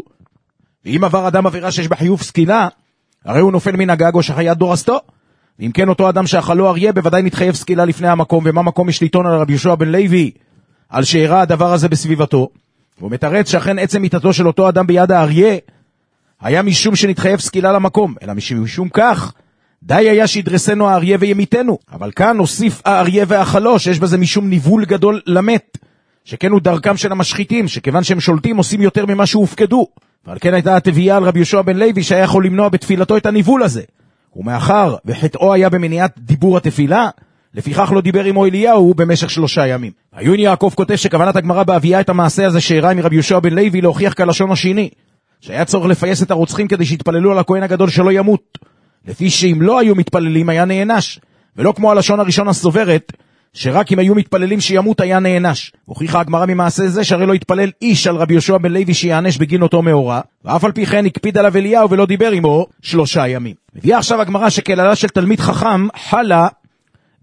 ואם עבר אדם עבירה שיש בחיוב סקילה, הרי הוא נופל מן הגג או שחיית דורסתו, ואם כן אותו אדם שאכלו אריה בוודאי נתחייב סקילה לפני המקום. ומה מקום יש ליטון על רבי יהושע בן לוי על שאירע הדבר הזה בסביבתו? הוא מתרץ שאכן עצם מיתתו של אותו אדם ביד האריה היה משום שנתחייב סקילה למקום, אלא משום כך די היה שידרסנו האריה וימיתנו. אבל כאן נוסיף האריה והאכלו שיש בזה משום ניבול גדול למת, שכן הוא דרכם של המשחיתים, שכיוון שהם שולטים עושים יותר ממה שהופקדו, ועל כן הייתה התביעה על רבי יהושע בן לוי שהיה יכול למנוע בתפילתו את הניבול הזה. ומאחר וחטאו היה במניעת דיבור התפילה, לפיכך לא דיבר עמו אליהו במשך שלושה ימים. עיון יעקב כותב שכוונת הגמרא בהביאה את המעשה הזה שאירע מרבי יהושע בן לוי להוכיח כלשון השני, שהיה צורך לפייס את הרוצחים כדי שיתפללו על הכהן הגדול שלא ימות, לפי שאם לא היו מתפללים היה נענש, ולא כמו הלשון הראשון הסוברת שרק אם היו מתפללים שימות היה נענש. הוכיחה הגמרא ממעשה זה שהרי לא התפלל איש על רבי יהושע בן לוי שיענש בגין אותו מאורע, ואף על פי כן הקפיד עליו אליהו ולא דיבר עמו שלושה ימים. מביאה עכשיו הגמרא שקללה של תלמיד חכם חלה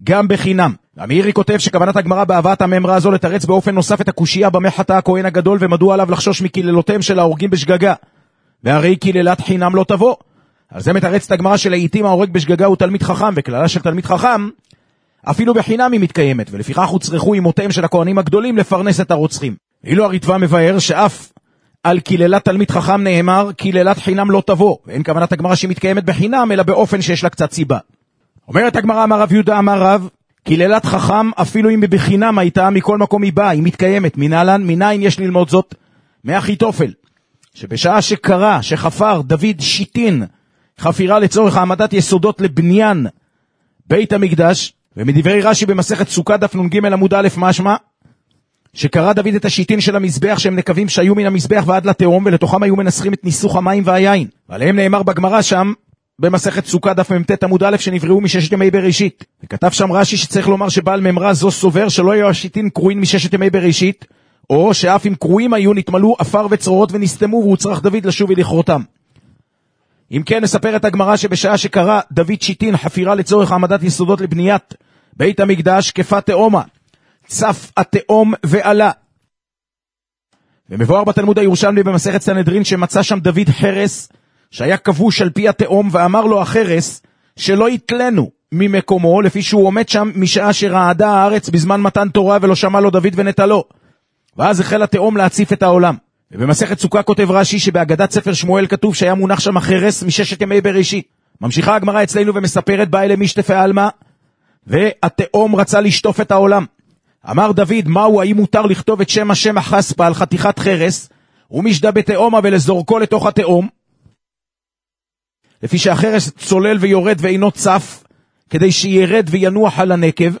גם בחינם. המאירי כותב שכוונת הגמרא בהבאת המאמרה הזו לתרץ באופן נוסף את הקושייה במה חטא הכהן הגדול ומדוע עליו לחשוש מקיללותיהם של ההורגים בשגגה. והרי קיללת חינם לא תבוא. על זה מתרצת הגמרא שלעיתים ההורג בשגגה הוא תלמיד חכם, וכללה של תלמיד חכם אפילו בחינם היא מתקיימת, ולפיכך הוצרכו אימותיהם של הכהנים הגדולים לפרנס את הרוצחים. אילו הריטב"א מבאר שאף על קיללת תלמיד חכם נאמר קיללת חינם לא תבוא, ואין כוונת הגמרא שהיא מתקיימת בחינם אלא באופן שיש לה קצת סיבה. אומרת הגמרא, אמר רב יהודה אמר רב, קיללת חכם אפילו אם בחינם הייתה מכל מקום היא באה, היא מתקיימת. מנהלן, מניין יש ללמוד זאת? מאחיתופל, שבשעה שקרא, שחפר דוד שיטין חפירה לצורך העמדת יסודות לבניין בית המקדש, ומדברי רש"י במסכת סוכה דף נ"ג עמוד א' משמע שקרא דוד את השיטין של המזבח שהם נקבים שהיו מן המזבח ועד לתהום, ולתוכם היו מנסחים את ניסוך המים והיין, ועליהם נאמר בגמרא שם במסכת סוכה דף מ"ט עמוד א' שנבראו מששת ימי בראשית. וכתב שם רש"י שצריך לומר שבעל ממרה זו סובר שלא היו השיטין קרועים מששת ימי בראשית, או שאף אם קרועים היו נתמלאו אפר וצרורות ונסתמו, והוא צריך דוד לשוב ולכרותם. אם כן, נספר את הגמרא שבשעה שקרא דוד שיטין חפירה לצורך העמדת יסודות לבניית בית המקדש, כפה תאומה, צף התאום ועלה. ומבואר בתלמוד הירושלמי במסכת סנהדרין שמצא שם דוד חרס שהיה כבוש על פי התאום, ואמר לו החרס שלא יתלנו ממקומו, לפי שהוא עומד שם משעה שרעדה הארץ בזמן מתן תורה ולא שמע לו דוד ונטלו. ואז החל התאום להציף את העולם. ובמסכת סוכה כותב רש"י שבהגדת ספר שמואל כתוב שהיה מונח שם החרס מששת ימי בראשית. ממשיכה הגמרא אצלנו ומספרת, באה אלה משתפי אלמה והתאום רצה לשטוף את העולם. אמר דוד, מהו, האם מותר לכתוב את שם השם החספה על חתיכת חרס ומשדה בתאומה ולזורקו לתוך התאום, לפי שהחרס צולל ויורד ואינו צף, כדי שירד וינוח על הנקב,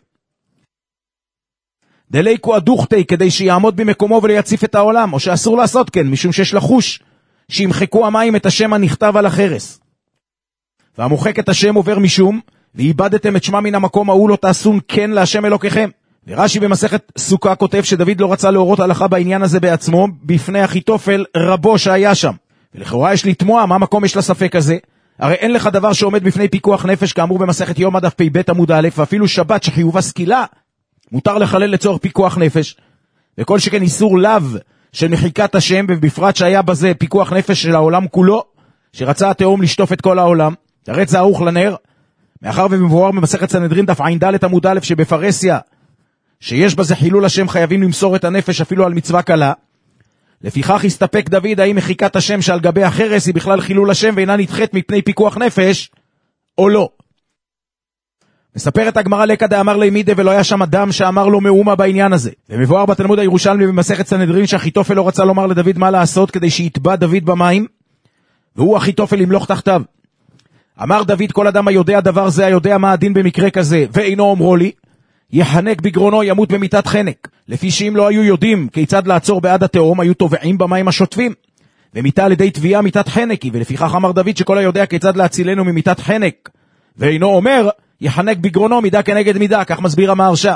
דליקו הדוכתי, כדי שיעמוד במקומו וליציף את העולם, או שאסור לעשות כן, משום שיש לחוש שימחקו המים את השם הנכתב על החרס. והמוחק את השם עובר משום, ואיבדתם את שמה מן המקום ההוא לא תעשון כן להשם אלוקיכם. ורש"י במסכת סוכה כותב שדוד לא רצה להורות הלכה בעניין הזה בעצמו, בפני אחיתופל רבו שהיה שם. ולכאורה יש לתמוע מה מקום יש לספק הזה, הרי אין לך דבר שעומד בפני פיקוח נפש, כאמור במסכת יום דף פ"ב עמוד א', ואפילו שבת שחיובה סקילה מותר לחלל לצורך פיקוח נפש, וכל שכן איסור לאו של מחיקת השם, ובפרט שהיה בזה פיקוח נפש של העולם כולו, שרצה התאום לשטוף את כל העולם. תרץ זה ערוך לנר, מאחר ומבואר במסכת סנהדרין דף ע"ד עמוד א' שבפרסיה שיש בזה חילול השם חייבים למסור את הנפש אפילו על מצווה קלה. לפיכך הסתפק דוד האם מחיקת השם שעל גבי החרס היא בכלל חילול השם ואינה נדחית מפני פיקוח נפש או לא. מספרת הגמרא לקא דאמר לימידה ולא היה שם אדם שאמר לו מאומה בעניין הזה. ומבואר בתלמוד הירושלמי במסכת סנהדרין שאחיתופל לא רצה לומר לדוד מה לעשות כדי שיטבע דוד במים, והוא אחיתופל ימלוך תחתיו. אמר דוד, כל אדם היודע דבר זה היודע מה הדין במקרה כזה ואינו אומרו לי, יחנק בגרונו, ימות במיטת חנק. לפי שאם לא היו יודעים כיצד לעצור בעד התאום, היו טובעים במים השוטפים, ומיטה על ידי תביעה מיטת חנק היא. ולפיכך אמר דוד שכל היודע כיצד להצילנו ממיטת חנק ואינו אומר, יחנק בגרונו, מידה כנגד מידה. כך מסביר המהרש"א.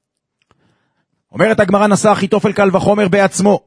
אומרת הגמרא, נשא אחיתופל קל וחומר בעצמו.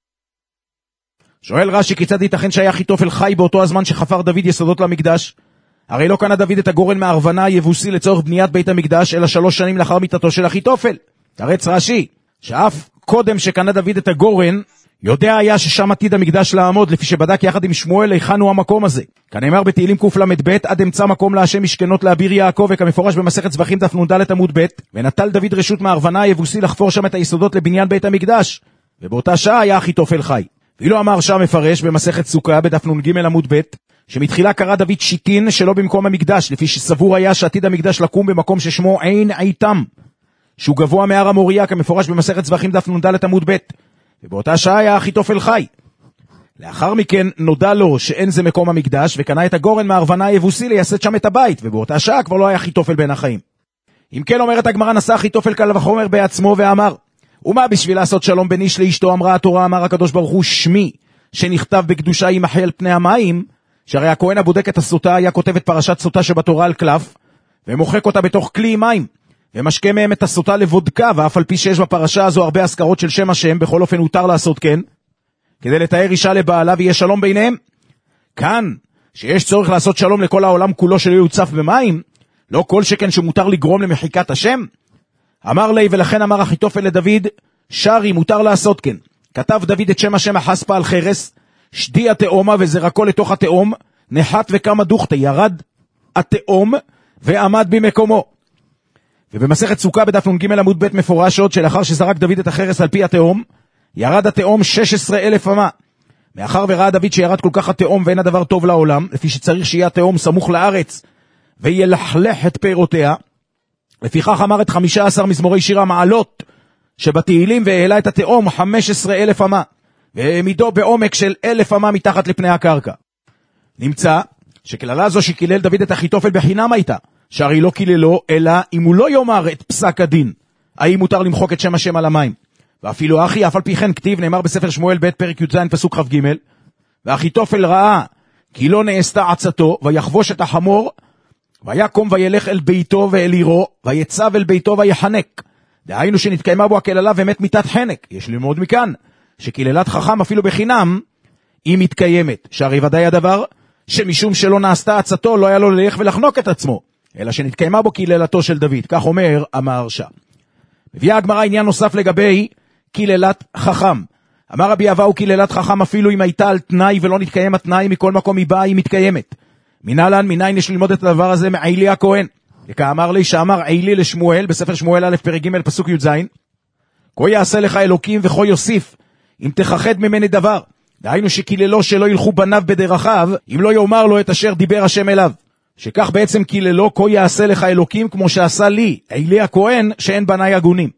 שואל רש"י, כיצד ייתכן שהיה אחיתופל חי באותו הזמן שחפר דוד יסודות למקדש? הרי לא קנה דוד את הגורן מהרוונה היבוסי לצורך בניית בית המקדש, אלא שלוש שנים לאחר מיתתו של אחיתופל. תרץ רש"י שאף קודם שקנה דוד את הגורן, יודע היה ששם עתיד המקדש לעמוד, לפי שבדק יחד עם שמואל היכן הוא המקום הזה. כנאמר בתהילים קל"ב, עד אמצא מקום להשם משכנות לאביר יעקב, וכמפורש במסכת זבחים דף נ"ד עמוד ב', ונטל דוד רשות מהרוונה היבוסי לחפור שם את היסודות לבניין בית המקדש, ובאותה שעה היה אחיתופל חי. ואילו אמר שם מפרש במסכת סוכה בדף נ"ג עמוד ב', שמתחילה קרא דוד שיטין שלא במקום המקדש, לפי שסבור היה שעתיד המקדש לקום במקום ששמו עין עיתם, שהוא גבוה מהר המוריה, כמפורש במסכת זבחים דף נ"ד עמוד ב', ובאותה שעה היה אחיתופל חי. לאחר מכן נודע לו שאין זה מקום המקדש, וקנה את הגורן מהרוונה היבוסי לייסד שם את הבית, ובאותה שעה כבר לא היה אחיתופל בין החיים. אם כן, אומרת הגמרא, נשא אחיתופל קל וחומר בעצמו ואמר, ומה בשביל לעשות שלום בין איש לאשתו? אמרה התורה, אמר הקדוש ברוך הוא, שמי שנכתב בקדושה ימחה על פני המים. שהרי הכהן הבודק את הסוטה היה כותב את פרשת סוטה שבתורה על קלף, ומוחק אותה בתוך כלי מים, ומשקה מהם את הסוטה לבודקה, ואף על פי שיש בפרשה הזו הרבה הזכרות של שם השם, בכל אופן הותר לעשות כן, כדי לתאר אישה לבעלה ויהיה שלום ביניהם. כאן, שיש צורך לעשות שלום לכל העולם כולו שלא יוצף במים, לא כל שכן שמותר לגרום למחיקת השם? אמר לי, ולכן אמר אחיתופל לדוד, שרי, מותר לעשות כן. כתב דוד את שם השם החספה על חרס, שדי התאומה וזרקו לתוך התאום, נחת וכמה דוכתה, ירד התאום ועמד במקומו. ובמסכת סוכה בדף נ"ג עמוד ב' מפורש עוד, שלאחר שזרק דוד את החרס על פי התאום, ירד התאום שש עשרה אלף אמה. מאחר וראה דוד שירד כל כך התאום ואין הדבר טוב לעולם, לפי שצריך שיהיה התאום סמוך לארץ וילחלח את פירותיה, לפיכך אמר את חמישה עשר מזמורי שיר המעלות שבתהילים, והעלה את התאום חמש עשרה אלף אמה, והעמידו בעומק של אלף אמה מתחת לפני הקרקע. נמצא שכללה זו שקילל דוד את אחיתופל בחינם הייתה, שהרי לא קיללו, אלא אם הוא לא יאמר את פסק הדין, האם מותר למחוק את שם השם על המים. ואפילו אחי, אף על פי כן כתיב, נאמר בספר שמואל ב' פרק י"ז פסוק כ"ג, ואחיתופל ראה כי לא נעשתה עצתו, ויחבוש את החמור, ויקום וילך אל ביתו ואל עירו, ויצב אל ביתו ויחנק. דהיינו שנתקיימה בו הקללה ומת מיתת חנק. יש ללמוד מכאן שקיללת חכם אפילו בחינם היא מתקיימת, שהרי ודאי הדבר שמשום שלא נעשתה עצתו לא היה לו ללך ולחנוק את עצמו, אלא שנתקיימה בו קיללתו של דוד. כך אומר המהרש"א. מביאה הגמרא עניין נוסף לגבי קיללת חכם. אמר רבי אבאו, קיללת חכם אפילו אם הייתה על תנאי ולא נתקיים התנאי, מכל מקום היא באה, היא מתקיימת. מנהלן, מניין יש ללמוד את הדבר הזה מעילי הכהן. וכאמר לי שאמר עילי לשמואל בספר שמואל א' פרק ג' פסוק י"ז, כה יעשה לך אלוקים וכה יוסיף אם תחחד ממני דבר. דהיינו שקיללו שלא ילכו בניו בדרכיו אם לא יאמר לו את אשר דיבר השם אליו, שכך בעצם קיללו כה יעשה לך אלוקים כמו שעשה לי עילי הכהן שאין בניי הגונים.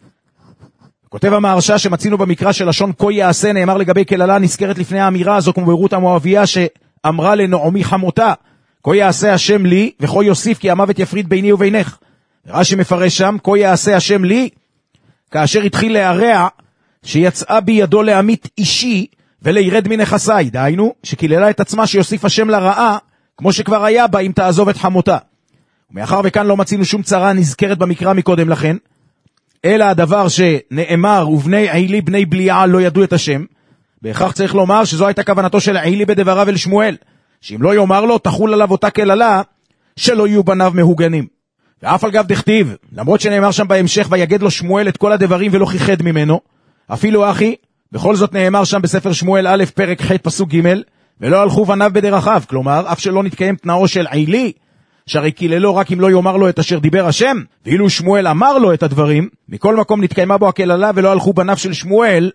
כותב המהרש"א שמצינו במקרא של לשון כה יעשה נאמר לגבי קללה נזכרת לפני האמירה הזו, כמו ברות המואביה שאמרה לנעמי חמותה, כה יעשה השם לי וכה יוסיף כי המוות יפריד ביני ובינך. רש"י מפרש שם כה יעשה השם לי כאשר התחיל להרע שיצאה בידו להמית אישי ולירד מנכסיי, דהיינו שקיללה את עצמה שיוסיף השם לרעה כמו שכבר היה בה אם תעזוב את חמותה. ומאחר וכאן לא מצינו שום צרה נזכרת במקרא מקודם לכן, אלא הדבר שנאמר ובני עילי בני בליעה לא ידעו את השם, בהכרח צריך לומר שזו הייתה כוונתו של עילי בדבריו אל שמואל, שאם לא יאמר לו תחול עליו אותה קללה שלא יהיו בניו מהוגנים. ואף על גב דכתיב, למרות שנאמר שם בהמשך ויגד לו שמואל את כל הדברים ולא חיחד ממנו, אפילו אחי בכל זאת נאמר שם בספר שמואל א' פרק ח' פסוק ג', ולא הלכו בניו בדרכיו, כלומר אף שלא נתקיים תנאו של עילי שהרי קיללו רק אם לא יאמר לו את אשר דיבר השם, ואילו שמואל אמר לו את הדברים, מכל מקום נתקיימה בו הקללה ולא הלכו בניו של שמואל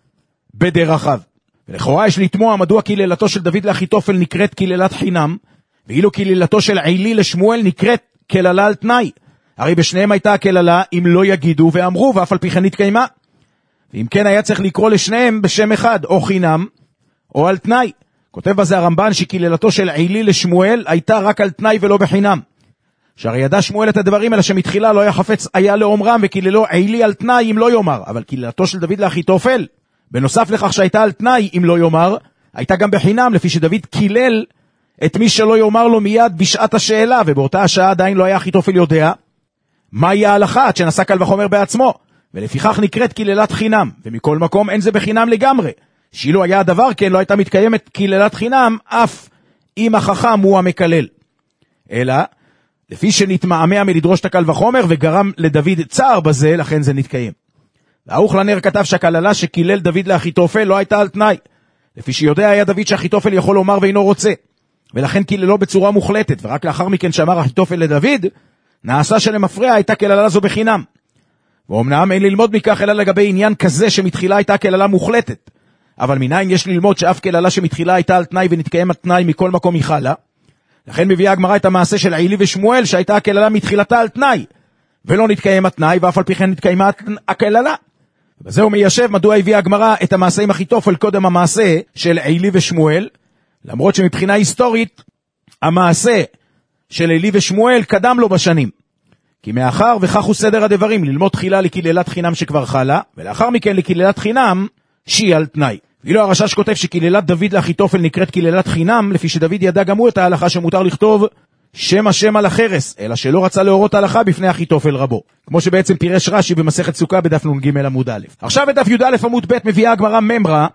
בדרכיו. ולכאורה יש לתמוע מדוע קיללתו של דוד לאחיתופל נקראת קיללת חינם, ואילו קיללתו של עילי לשמואל נקראת קללה על תנאי. הרי בשניהם הייתה הקללה אם לא יגידו ואמרו, ואף על פי כן נתקיימה. ואם כן היה צריך לקרוא לשניהם בשם אחד, או חינם או על תנאי. כותב בזה הרמב"ן שקיללתו של עילי לשמואל הייתה רק על תנאי ולא בחינם. שהרי ידע שמואל את הדברים אלא שמתחילה לא היה חפץ היה לאומרם, וקיללו עילי על תנאי אם לא יאמר. אבל קיללתו של דוד לאחיתופל, בנוסף לכך שהייתה על תנאי אם לא יאמר, הייתה גם בחינם, לפי שדוד קילל את מי שלא יאמר לו מיד בשעת השאלה, ובאותה השעה עדיין לא היה אחיתופל יודע מהי ההלכה עד שנעשה קל וחומר בעצמו, ולפיכך נקראת קיללת חינם. ומכל מקום אין זה בחינם לגמרי, שאילו היה הדבר כן לא הייתה מתקיימת קיללת חינם אף אם החכם הוא המקלל, אלא לפי שנתמעמע מלדרוש את הקל וחומר וגרם לדוד צער בזה, לכן זה נתקיים. והאוך לנר כתב שהקללה שקילל דוד לאחיתופל לא הייתה על תנאי, לפי שיודע היה דוד שאחיתופל יכול לומר ואינו רוצה, ולכן קיללו בצורה מוחלטת, ורק לאחר מכן שאמר אחיתופל לדוד נעשה שלמפרע הייתה קללה זו בחינם. ואומנם אין ללמוד מכך אלא לגבי עניין כזה שמתחילה הייתה קללה מוחלטת, אבל מניין יש ללמוד שאף קללה שמתחילה הייתה על תנאי ונתקיים התנאי מכל מקום היא חלה. לכן מביאה הגמרא את המעשה של עילי ושמואל שהייתה הקללה מתחילתה על תנאי ולא נתקיים התנאי, ואף על פי כן נתקיימה הקללה. ובזהו מיישב מדוע הביאה הגמרא את המעשה עם אחיתופל קודם המעשה של עילי ושמואל, למרות שמבחינה היסטורית המעשה של עילי ושמואל קדם לו בשנים, כי מאחר וכך הוא סדר הדברים, ללמוד תחילה לקיללת חינם שכבר חלה, ולאחר מכן לקיללת חינם שהיא על תנאי. ואילו הרש"ש כותב שקיללת דוד לאחיתופל נקראת קיללת חינם, לפי שדוד ידע גם הוא את ההלכה שמותר לכתוב שם השם על החרס, אלא שלא רצה להורות ההלכה בפני אחיתופל רבו, כמו שבעצם פירש רש"י במסכת סוכה בדף נ"ג עמוד א'. עכשיו בדף י"א עמוד ב' מביאה הגמרא ממרה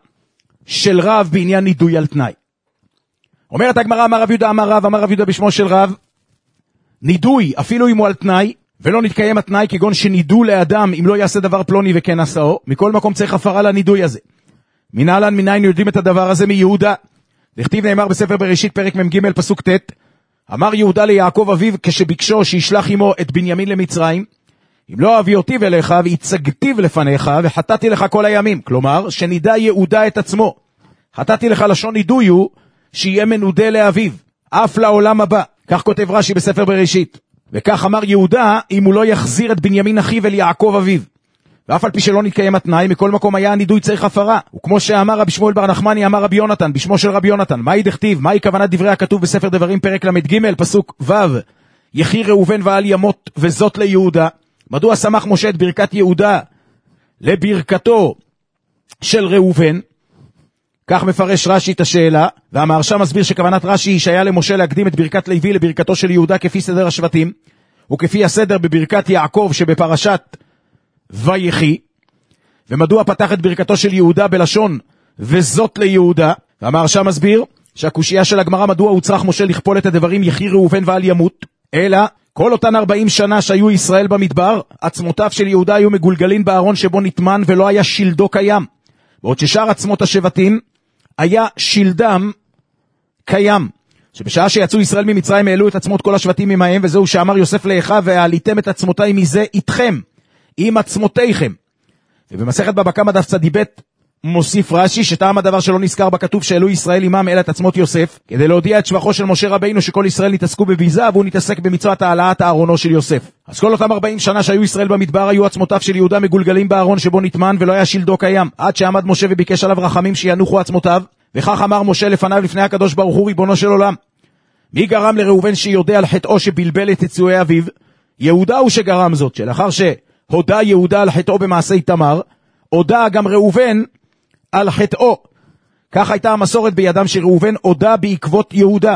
של רב בעניין נידוי על תנאי. אומרת הגמרא, אמר רב יהודה אמר רב, אמר רב יהודה בשמו של רב, נידוי, אפילו אם הוא על תנאי, ולא נתקיים התנאי כגון שנידו לאדם אם לא יעשה דבר פלוני וכן עשאו, מכל מקום צריך הפרה לנידוי הזה. מנהלן מניין יודעים את הדבר הזה מיהודה. לכתיב נאמר בספר בראשית פרק מ"ג פסוק ט', אמר יהודה ליעקב אביו כשביקשו שישלח עמו את בנימין למצרים, אם לא אביא אותי אליך והצגתיו לפניך וחטאתי לך כל הימים. כלומר, שנידע יהודה את עצמו. חטאתי לך לשון נידוי הוא שיהיה מנודה לאביו, אף לעולם הבא. כך כותב רש"י בספר בראשית. וכך אמר יהודה אם הוא לא יחזיר את בנימין אחיו אל יעקב אביו. ואף על פי שלא נתקיים התנאי, מכל מקום היה הנידוי צריך הפרה. וכמו שאמר רבי שמואל בר נחמני, אמר רבי יונתן, בשמו של רבי יונתן, מהי דכתיב, מהי כוונת דברי הכתוב בספר דברים פרק למ"ג פסוק ו', יחי ראובן ואל ימות וזאת ליהודה. מדוע שמח משה את ברכת יהודה לברכתו של ראובן? כך מפרש רש"י את השאלה, והמהרש"א מסביר שכוונת רש"י היא שהיה למשה להקדים את ברכת לוי לברכתו של יהודה כפי סדר השבטים, וכפי הסדר בברכת יעקב שבפרשת ויחי. ומדוע פתח את ברכתו של יהודה בלשון וזאת ליהודה? והמהרש"א מסביר שהקושייה של הגמרא מדוע הוא צריך משה לכפול את הדברים יחי ראובן ואל ימות, אלא כל אותן ארבעים שנה שהיו ישראל במדבר, עצמותיו של יהודה היו מגולגלים בארון שבו נטמן ולא היה שלדו קיים, בעוד ששאר עצמות השבטים היה שלדם קיים. שבשעה שיצאו ישראל ממצרים העלו את עצמות כל השבטים עמהם, וזהו שאמר יוסף לאחיו, והעליתם את עצמותיי מזה איתכם, עם עצמותיכם. ובמסכת בבא קמא דף צ"ב מוסיף רש"י שטעם הדבר שלא נזכר בכתוב שהעלו ישראל עמם אל את עצמות יוסף, כדי להודיע את שבחו של משה רבינו שכל ישראל נתעסקו בביזה, והוא נתעסק במצוות העלאת הארונו של יוסף. אז כל אותם ארבעים שנה שהיו ישראל במדבר היו עצמותיו של יהודה מגולגלים בארון שבו נטמן ולא היה שלדו קיים, עד שעמד משה וביקש עליו רחמים שינוחו עצמותיו, וכך אמר משה לפניו לפני הקדוש ברוך הוא ריבונו של עולם, מי גרם לראובן שיודע על חטאו שבלבל את יצואי אביו? יהודה הוא שגרם זאת, שלאחר שהודה יהודה על חטאו במעשה תמר, הודה גם ראובן על חטאו. כך הייתה המסורת בידם שראובן הודה בעקבות יהודה.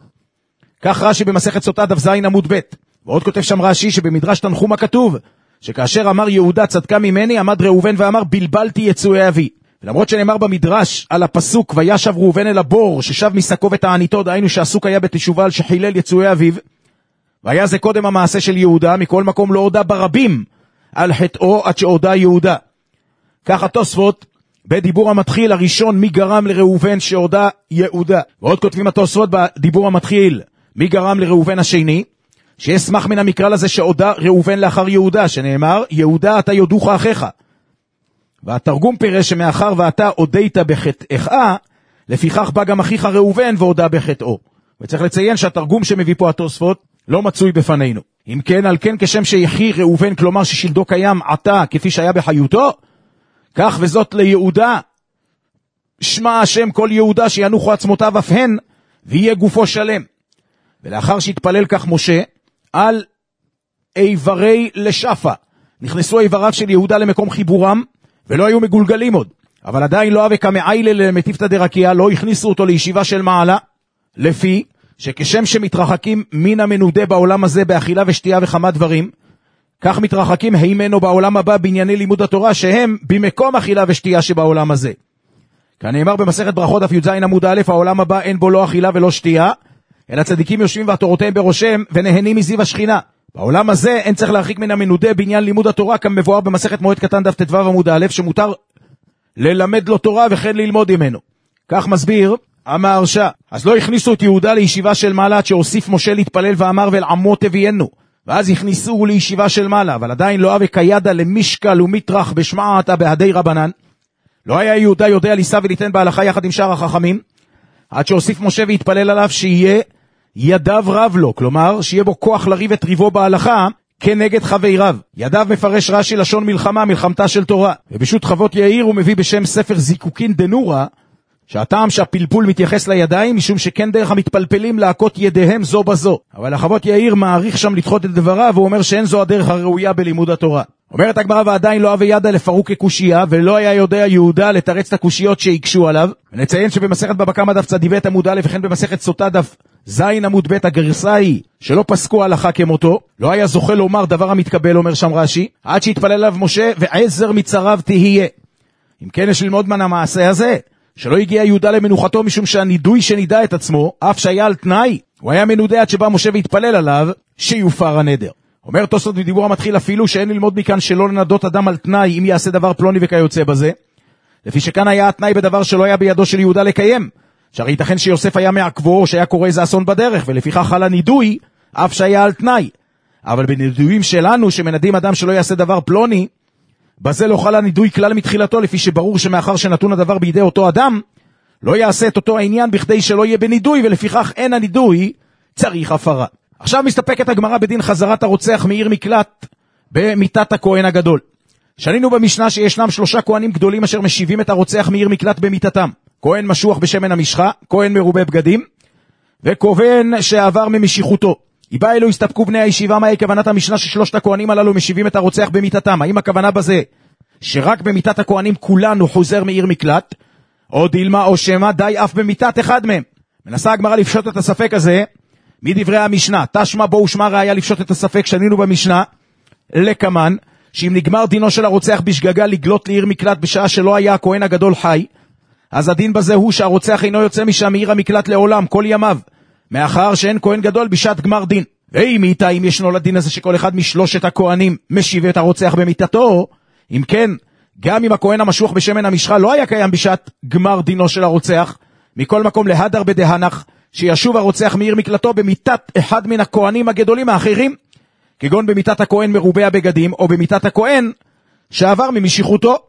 כך רש"י במסכת סוטה דף ז עמוד ב'. ועוד כותב שם רש"י שבמדרש תנחומא כתוב שכאשר אמר יהודה צדקה ממני, עמד ראובן ואמר בלבלתי יצואי אבי. ולמרות שנאמר במדרש על הפסוק וישב ראובן אל הבור ששב משקו ותעניתו, דהיינו שעסוק היה בתשובה על שחילל יצואי אביו, והיה זה קודם המעשה של יהודה, מכל מקום לא הודה ברבים על חטאו עד שהודה יהודה. כך התוספות בדיבור המתחיל הראשון מי גרם לראובן שהודה יהודה. ועוד כותבים התוספות בדיבור המתחיל מי גרם לראובן השני, שישמח מן המקרא לזה שהודה ראובן לאחר יהודה, שנאמר יהודה אתה יודוך אחיך. והתרגום פירש שמאחר ואתה הודית בחטאך, לפיכך בא גם אחיך ראובן והודה בחטאו. וצריך לציין שהתרגום שמביא פה התוספות לא מצוי בפנינו. אם כן, על כן כשם שיחי ראובן, כלומר ששלדו קיים עתה כפי שהיה בחיותו, כך וזאת ליהודה, שמע השם כל יהודה שינוחו עצמותיו אף הן, ויהיה גופו שלם. ולאחר שהתפלל כך משה, על איברי לשפה, נכנסו איבריו של יהודה למקום חיבורם, ולא היו מגולגלים עוד. אבל עדיין לא אבקה מעילה למטיפתא דרקיע, לא הכניסו אותו לישיבה של מעלה, לפי שכשם שמתרחקים מן המנודה בעולם הזה באכילה ושתייה וכמה דברים, כך מתרחקים הימנו בעולם הבא בענייני לימוד התורה, שהם במקום אכילה ושתייה שבעולם הזה. כאן נאמר במסכת ברכות דף י"ז עמוד א', העולם הבא אין בו לא אכילה ולא שתייה, אלא צדיקים יושבים והתורותיהם בראשם ונהנים מזיו השכינה. בעולם הזה אין צריך להרחיק מן המנודה בעניין לימוד התורה, כמבואר במסכת מועד קטן דף ט"ו עמוד א', שמותר ללמד לו תורה וכן ללמוד ממנו. כך מסביר המהרש"א. אז לא הכניסו את יהודה לישיבה של מעלה, שהוסיף משה להתפלל ואמר ולעמו תביאנו, ואז הכניסו לישיבה של מעלה, אבל עדיין לא אבק הידע למשקל ומטרח בשמעת בהדי רבנן. לא היה יהודה יודע לישא וליתן בהלכה יחד עם שאר החכמים, עד שהוסיף משה והתפלל עליו שיהיה ידיו רב לו, כלומר שיהיה בו כוח לריב את ריבו בהלכה כנגד חבריו. ידיו מפרש רש"י לשון מלחמה, מלחמתה של תורה. ובשו"ת חוות יאיר הוא מביא בשם ספר זיקוקין דנורה, שהטעם שהפלפול מתייחס לידיים, משום שכן דרך המתפלפלים להכות ידיהם זו בזו. אבל החוות יאיר מעריך שם לדחות את דבריו, והוא אומר שאין זו הדרך הראויה בלימוד התורה. אומרת הגמרא ועדיין לא אבי ידע לפרוק כקושייה, ולא היה יודע יהודה לתרץ את הקושיות שהיקשו עליו. ונציין שבמסכת בבא קמא דף צ"ב עמוד א', וכן במסכת סוטה דף ז עמוד ב', הגרסה היא שלא פסקו הלכה כמותו, לא היה זוכה לומר דבר המתקבל, אומר שם רש"י, עד שהתפלל עליו משה ועזר מצריו תהיה. אם כן יש ללמוד מן המעשה הזה, שלא הגיע יהודה למנוחתו משום שהנידוי שנידע את עצמו, אף שהיה על תנאי, הוא היה מנודה עד שבא משה והתפלל עליו שיופר הנדר. אומר תוספות בדיבור המתחיל אפילו שאין ללמוד מכאן שלא לנדות אדם על תנאי אם יעשה דבר פלוני וכיוצא בזה, לפי שכאן היה התנאי בדבר שלא היה בידו של יהודה לקיים, שהרי ייתכן שיוסף היה מעכבו או שהיה קורא איזה אסון בדרך, ולפיכך חל הנידוי אף שהיה על תנאי. אבל בנידויים שלנו שמנדים אדם שלא יעשה דבר פלוני, בזה לא חל הנידוי כלל מתחילתו, לפי שברור שמאחר שנתון הדבר בידי אותו אדם, לא יעשה את אותו העניין בכדי שלא יהיה בנידוי, ולפיכך אין הנידוי צריך הפרה. עכשיו מסתפקת הגמרא בדין חזרת הרוצח מעיר מקלט במיתת הכהן הגדול. שנינו במשנה שישנם שלושה כהנים גדולים אשר משיבים את הרוצח מעיר מקלט במיתתם. כהן משוח בשמן המשחה, כהן מרובה בגדים, וכהן שעבר ממשיחותו. איבא אלו הסתפקו בני הישיבה מהי כוונת המשנה ששלושת הכהנים הללו משיבים את הרוצח במיתתם. האם הכוונה בזה שרק במיתת הכהנים כולן הוא חוזר מעיר מקלט, או דילמה או שמה די אף במיתת אחד מהם? מנסה הגמרא לפשוט את הספק הזה מדברי המשנה. תשמע בו ושמע ראיה לפשוט את הספק. שנינו במשנה לקמן שאם נגמר דינו של הרוצח בשגגה לגלות לעיר מקלט בשעה שלא היה הכהן הגדול חי, אז הדין בזה הוא שהרוצח אינו יוצא משם מעיר המקלט לעולם כל ימיו, מאחר שאין כהן גדול בשעת גמר דין. ואם איתה, אם ישנו לדין הזה שכל אחד משלושת הכהנים משיב את הרוצח במיתתו, אם כן, גם אם הכהן המשוח בשמן המשחה לא היה קיים בשעת גמר דינו של הרוצח, מכל מקום להדר בדהנך שישוב הרוצח מעיר מקלטו במיתת אחד מן הכהנים הגדולים האחרים, כגון במיתת הכהן מרובה הבגדים, או במיתת הכהן שעבר ממשיחותו.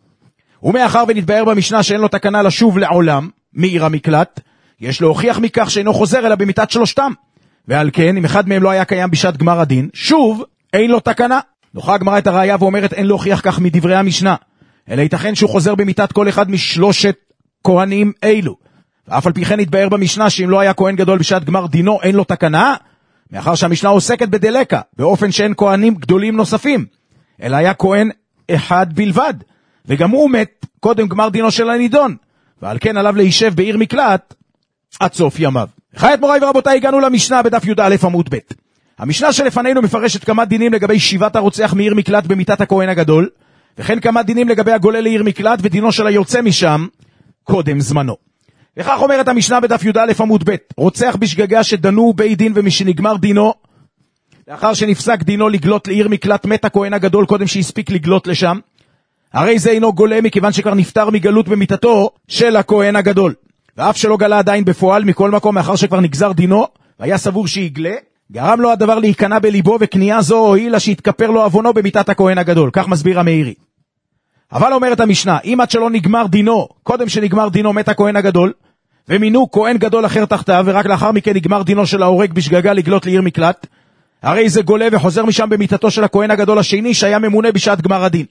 ומאחר ונתבהר במשנה שאין לו תקנה לשוב לעולם מעיר המקלט, יש להוכיח מכך שאינו חוזר אלא במיתת שלושתם, ועל כן אם אחד מהם לא היה קיים בשעת גמר הדין, שוב אין לו תקנה. דוחה הגמרא את הראיה ואומרת אין להוכיח כך מדברי המשנה, אלא ייתכן שהוא חוזר במיתת כל אחד משלושת כהנים אלו. ואף על פי כן התבהר במשנה שאם לא היה כהן גדול בשעת גמר דינו אין לו תקנה, מאחר שהמשנה עוסקת בדלקה, באופן שאין כהנים גדולים נוספים, אלא היה כהן אחד בלבד, וגם הוא מת קודם גמר דינו של הנידון, ועל כן עליו להישב בעיר מקלט עד סוף ימיו. חיית מוריי ורבותיי, הגענו למשנה בדף י"א עמוד ב'. המשנה שלפנינו מפרשת כמה דינים לגבי שיבת הרוצח מעיר מקלט במיתת הכהן הגדול, וכן כמה דינים לגבי הגולה לעיר מקלט ודינו של היוצא משם קודם זמנו. וכך אומרת המשנה בדף י"א עמוד ב', רוצח בשגגה שדנו בית דין ומשנגמר דינו, לאחר שנפסק דינו לגלות לעיר מקלט מת הכהן הגדול קודם שהספיק לגלות לשם, הרי זה אינו גולה מכיוון שכבר נפטר מגלות במיתתו של הכהן הגדול, ואף שלא גלה עדיין בפועל. מכל מקום מאחר שכבר נגזר דינו והיה סבור שיגלה, גרם לו הדבר להיכנע בליבו, וקנייה זו הועילה שהתכפר לו עוונו במיתת הכהן הגדול. כך מסביר המאירי. אבל אומרת המשנה, אם עד שלא נגמר דינו, קודם שנגמר דינו מת הכהן הגדול, ומינו כהן גדול אחר תחתיו, ורק לאחר מכן נגמר דינו של ההורג בשגגה לגלות לעיר מקלט, הרי זה גולה וחוזר משם במיתתו של הכהן הגדול השני שהיה ממונה בשעת גמר הדין.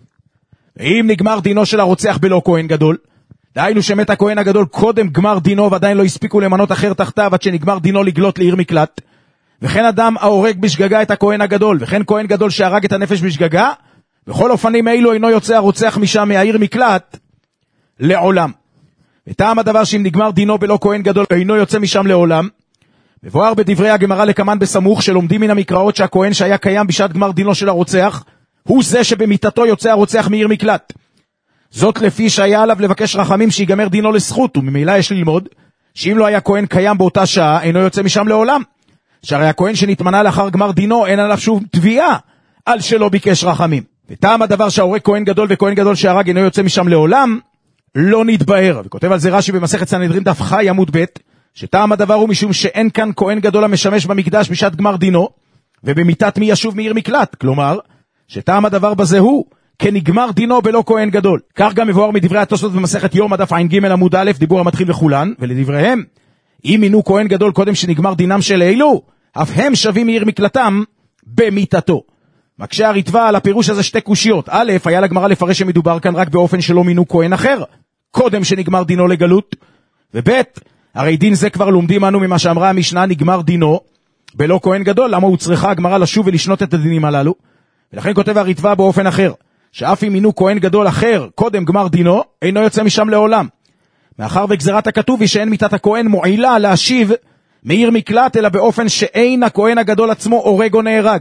ואם נגמר דינו של הרוצח בלא כהן גדול, דהיינו שמת הכהן הגדול קודם גמר דינו ועדיין לא הספיקו למנות אחר תחתיו עד שנגמר דינו לגלות לעיר מקלט, וכן אדם ההורג בשגגה את הכהן הגדול, וכן כהן גדול שהרג את הנפש בשגגה, בכל אופנים אילו אינו יוצא הרוצח משם מהעיר מקלט לעולם. וטעם הדבר שאם נגמר דינו בלא כהן גדול אינו יוצא משם לעולם, מבואר בדברי הגמרא לקמן בסמוך שלומדים מן המקראות שהכהן שהיה קיים בשעת גמר דינו של הרוצח הוא זה שבמיתתו יוצא הרוצח מעיר מקלט. זאת לפי שהיה עליו לבקש רחמים שיגמר דינו לזכות, וממילא יש ללמוד שאם לא היה כהן קיים באותה שעה אינו יוצא משם לעולם, שהרי הכהן שנתמנה לאחר גמר דינו אין עליו שוב תביעה על שלא ביקש רחמים. וטעם הדבר שההורג כהן גדול וכהן גדול שהרג אינו יוצא משם לעולם לא נתבהר. וכותב על זה רש"י במסכת סנהדרין דף ח' עמוד ב', שטעם הדבר הוא משום שאין כאן כהן גדול המשמש במקדש בשעת גמר דינו, ובמיתת מי ישוב מעיר מקלט, כלומר שטעם הדבר בזה הוא כנגמר דינו בלא כהן גדול. כך גם מבואר מדברי התוספות במסכת יום הדף ע"ג עמוד א', דיבור המתחיל וכולן, ולדבריהם אם מינו כהן גדול קודם שנגמר דינם של אלו, אף הם שווים מעיר מקלטם במיתתו. מקשה הריטב"א על הפירוש הזה שתי קושיות. א', היה לגמרא לפרש שמדובר כאן רק באופן שלא מינו כהן אחר קודם שנגמר דינו לגלות, וב', הרי דין זה כבר לומדים אנו ממה שאמרה המשנה נגמר דינו בלא כהן גדול, למה הוא צריכה הגמרא לשוב ולשנות את הדינים הללו? ולכן כותב הריטב"א באופן אחר, שאף אם מינו כהן גדול אחר קודם גמר דינו אינו יוצא משם לעולם, מאחר וגזרת הכתוב היא שאין מיתת הכהן מועילה להשיב מעיר מקלט אלא באופן שאין הכהן הגדול עצמו הורג או נהרג.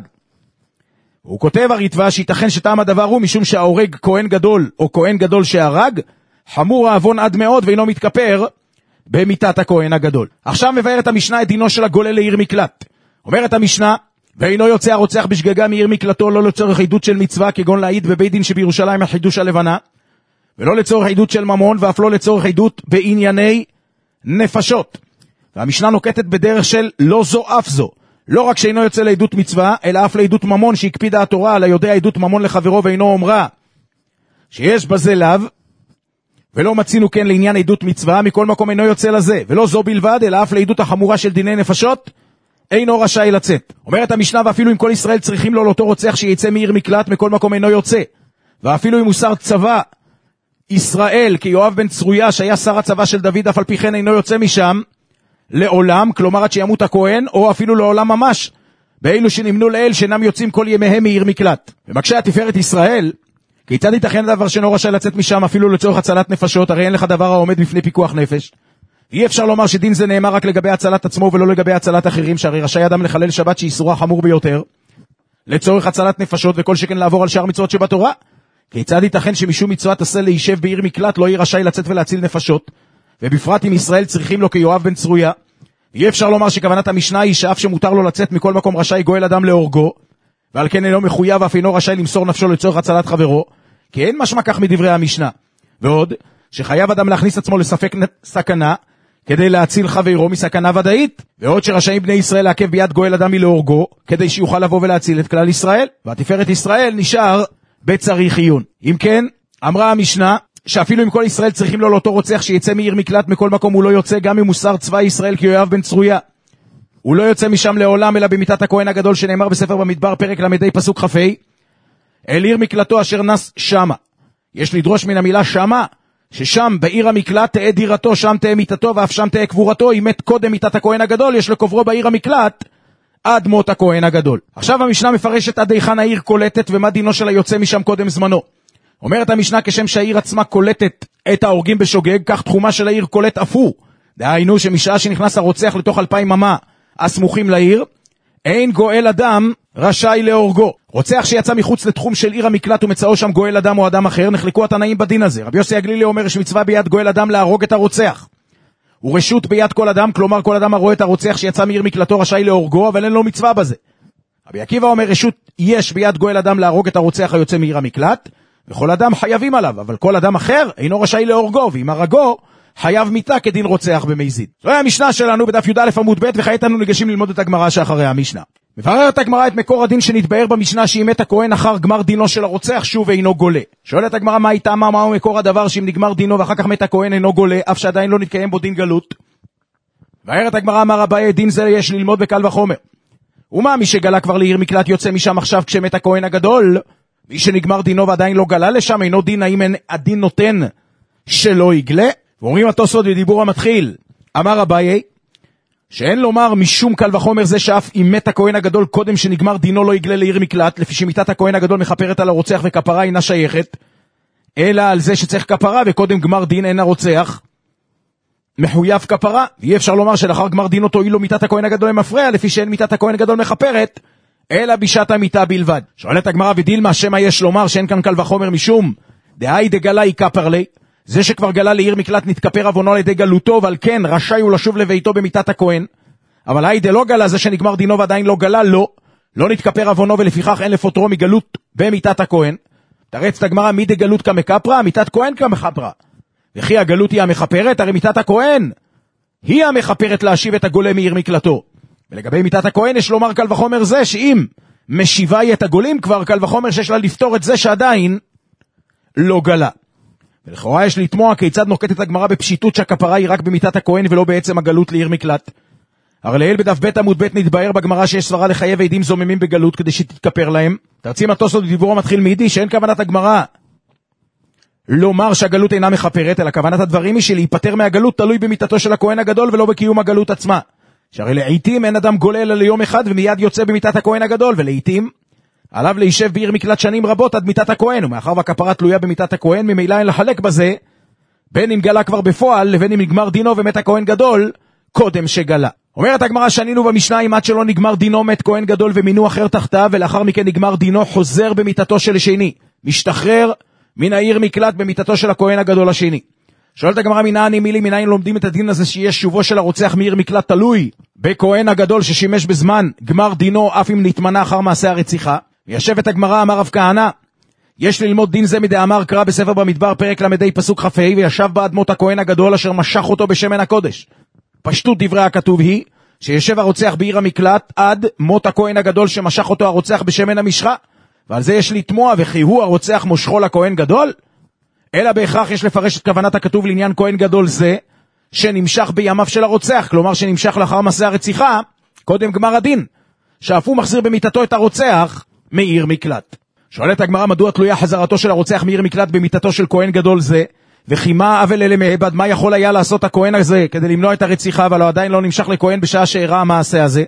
הוא כותב הריטב"א שייתכן שטעם הדבר הוא משום שההורג כהן גדול או כהן גדול שהרג חמור העוון עד מאוד ואינו מתכפר במיטת הכהן הגדול. עכשיו מבארת המשנה את דינו של הגולל לעיר מקלט. אומרת המשנה, ואינו יוצא הרוצח בשגגה מעיר מקלטו לא לצורך עדות של מצווה כגון להעיד בבית דין שבירושלים החידוש הלבנה, ולא לצורך עדות של ממון, ואף לא לצורך עדות בענייני נפשות. והמשנה נוקטת בדרך של לא זו אף זו, לא רק שאינו יוצא לעדות מצווה, אלא אף לעדות ממון שהקפידה התורה על היודע עדות ממון לחברו ואינו אומרה שיש בזה לאו, ולא מצינו כן לעניין עדות מצווה, מכל מקום אינו יוצא לזה, ולא זו בלבד, אלא אף לעדות החמורה של דיני נפשות, אינו רשאי לצאת. אומרת המשנה, ואפילו אם כל ישראל צריכים לו לאותו רוצח שיצא מעיר מקלט, מכל מקום אינו יוצא. ואפילו אם הוא שר צבא ישראל, כיואב בן צרויה, שהיה שר הצבא של דוד, אף על פי כן אינו יוצא משם לעולם, כלומר עד שימות הכהן, או אפילו לעולם ממש, באלו שנמנו לאל שאינם יוצאים כל ימיהם מעיר מקלט. ומקשה התפארת ישראל, כיצד ייתכן דבר שאינו רשאי לצאת משם אפילו לצורך הצלת נפשות, הרי אין לך דבר העומד בפני פיקוח נפש. אי אפשר לומר שדין זה נאמר רק לגבי הצלת עצמו ולא לגבי הצלת אחרים, שהרי רשאי אדם לחלל שבת שאיסורה חמור ביותר, לצורך הצלת נפשות וכל שכן לעבור על שאר מצוות שבתורה. כיצד ייתכן שמשום מצוות עשה להישב בעיר מקלט לא יהיה רשאי לצאת ולהציל נפשות, ובפרט אם ישראל צריכים לו כיואב בן צרויה. אי אפשר לומר שכוונת המשנה היא שאף שמותר לו לצאת מכל מקום רשאי גואל אדם להורגו, ועל כן אינו מחויב אף אינו רשאי למסור נפשו לצורך הצלת חברו, כי אין משמע כך מדברי המשנה. ועוד, שחייב אדם להכניס עצמו לספק סכנה, כדי להציל חברו מסכנה ודאית, ועוד שרשאים בני ישראל לעכב ביד גואל אדם מלהורגו, כדי שיוכל לבוא ולהציל את כלל ישראל, והתפארת ישראל נשאר בצריך עיון. אם כן, אמרה המשנה, שאפילו אם כל ישראל צריכים לו לאותו רוצח שיצא מעיר מקלט מכל מקום הוא לא יוצא, גם אם הוא שר צבא ישראל כיואב בן צרויה. הוא לא יוצא משם לעולם אלא במיטת הכהן הגדול, שנאמר בספר במדבר פרק למדי פסוק חפי, אל עיר מקלטו אשר נס שמה. יש לדרוש מן המילה שמה, ששם בעיר המקלט תהיה דירתו, שם תהיה מיטתו ואף שם תהיה קבורתו. אם מת קודם מיטת הכהן הגדול, יש לקוברו בעיר המקלט עד מות הכהן הגדול. עכשיו המשנה מפרשת עד היכן העיר קולטת ומה דינו של היוצא משם קודם זמנו. אומרת המשנה, כשם שהעיר עצמה קולטת את ההורגים בשוגג, כך תחומה של העיר קולט אף הוא. דהיינו שמשעה שנכנס הרוצח לתוך אלפיים ממה הסמוכים לעיר, אין גואל אדם רשאי להורגו. רוצח שיצא מחוץ לתחום של עיר המקלט ומצאו שם גואל אדם או אדם אחר, נחלקו התנאים בדין הזה. רבי יוסי הגלילי אומר שמצווה ביד גואל אדם להרוג את הרוצח, ורשות ביד כל אדם, כלומר כל אדם הרואה את הרוצח שיצא מעיר מקלטו רשאי להורגו, אבל אין לו מצווה בזה. רבי עקיבא אומר רשות יש ביד גואל אדם להרוג את הרוצח היוצא מעיר המקלט, וכל אדם חייבים עליו, אבל כל אדם אחר אינו רשאי להורגו, ואם הרגו חייב מיתה כדין רוצח במזיד. זו היא המשנה שלנו בדף י"א עמוד ב', וכעת אנו ניגשים ללמוד את הגמרא שאחרי המשנה. מבררת הגמרא את מקור הדין שנתבהר במשנה שאם מת הכהן אחר גמר דינו של הרוצח שוב אינו גולה. שואלת הגמרא מה הייתה, מה מהו מקור הדבר שאם נגמר דינו ואחר כך מת הכהן אינו גולה, אף שעדיין לא נתקיים בו דין גלות? מבארת הגמרא אמר אביי, דין זה יש ללמוד בקל וחומר. ומה מי שגלה כבר לעיר מקלט יוצא משם עכשיו כשמת הכהן הגדול? מי שנגמר דינו ועדיין לא גלה לשם אינו דין, האם אין הדין נותן שלא יגלה? ואומרים התוספות בדיבור המתחיל, אמר אביי, שאין לומר משום קל וחומר זה שאף אם מת הכהן הגדול קודם שנגמר דינו לא יגלה לעיר מקלט, לפי שמיטת הכהן הגדול מחפרת על הרוצח וכפרה אינה שייכת, אלא על זה שצריך כפרה וקודם גמר דין אין הרוצח מחויב כפרה. ואי אפשר לומר שלאחר גמר דינו תועיל לו מיטת הכהן הגדול למפרע, לפי שאין מיטת הכהן הגדול מחפרת אלא בשעת המיטה בלבד. שואלת הגמרא ודילמה שמה יש לומר שאין כאן קל וחומר משום דהי דגלה היא כפר לי, זה שכבר גלה לעיר מקלט נתכפר עוונו על ידי גלותו, ועל כן רשאי הוא לשוב לביתו במיטת הכהן. אבל היי דלא גלה, זה שנגמר דינו ועדיין לא גלה, לא לא נתכפר עוונו, ולפיכך אין לפוטרו מגלות במיטת הכהן. תרץ הגמרא מי דגלות כמכפרה, מיטת כהן כמכפרה, וכי הגלות היא המכפרת, הרי מיטת הכהן היא המכפרת להשיב את הגולה מעיר מקלטו. ולגבי מיטת הכהן יש לומר קל וחומר זה שאם משיבה היא את הגולים כבר, קל וחומר שיש לה לפתור את זה שעדיין לא גלה. ולכאורה יש לתמוע כיצד נוקטת הגמרא בפשיטות שהכפרה היא רק במיטת הכהן ולא בעצם הגלות לעיר מקלט. הרי לעיל בדף ב' עמוד ב' נתבהר בגמרא שיש סברה לחייב עדים זוממים בגלות כדי שתתכפר להם. תרצים התוספות בדיבור המתחיל מידי שאין כוונת הגמרא לומר שהגלות אינה מחפרת, אלא כוונת הדברים היא שלהיפטר מהגלות תלוי במיטתו של הכהן הגדול ולא בקיום הגלות עצמה. שהרי לעיתים אין אדם גולה אלא ליום אחד ומיד יוצא במיטת הכהן הגדול, ולעיתים עליו להישב בעיר מקלט שנים רבות עד מיטת הכהן, ומאחר והכפרה תלויה במיטת הכהן ממילא אין לחלק בזה בין אם גלה כבר בפועל לבין אם נגמר דינו ומת הכהן גדול קודם שגלה. אומרת הגמרא שנינו במשנה אם עד שלא נגמר דינו מת כהן גדול ומינו אחר תחתיו, ולאחר מכן נגמר דינו חוזר במיטתו של השני, משתחרר מן העיר מקלט במיטתו של הכהן הגדול השני. שואלת הגמרא מנעני מילי, מנין לומדים את הדין הזה שיש שובו של הרוצח מעיר מקלט תלוי בכהן הגדול ששימש בזמן גמר דינו אף אם נתמנה אחר מעשה הרציחה. וישבת הגמרא, אמר רב כהנא, יש ללמוד דין זה מדאמר קרא בספר במדבר פרק למדי פסוק ח"ה, וישב באדמות הכהן הגדול אשר משך אותו בשמן הקודש. פשטות דברי הכתוב היא שישב הרוצח בעיר המקלט עד מות הכהן הגדול שמשך אותו הרוצח בשמן המשחה, ועל זה יש לתמוע, וכי הוא הרוצח מושכו לכהן גדול? אלא בהכרח יש לפרש את כוונת הכתוב לעניין כהן גדול זה שנמשך בימיו של הרוצח, כלומר שנמשך לאחר מעשה הרציחה קודם גמר הדין, שאף הוא מחזיר במיטתו את הרוצח מעיר מקלט. שואלת הגמרא, מדוע תלויה חזרתו של הרוצח מעיר מקלט במיטתו של כהן גדול זה, וכי מה עוול אלה מעבד, מה יכול היה לעשות הכהן הזה כדי למנוע את הרציחה, אבל הוא עדיין לא נמשך לכהן בשעה שאירע המעשה הזה?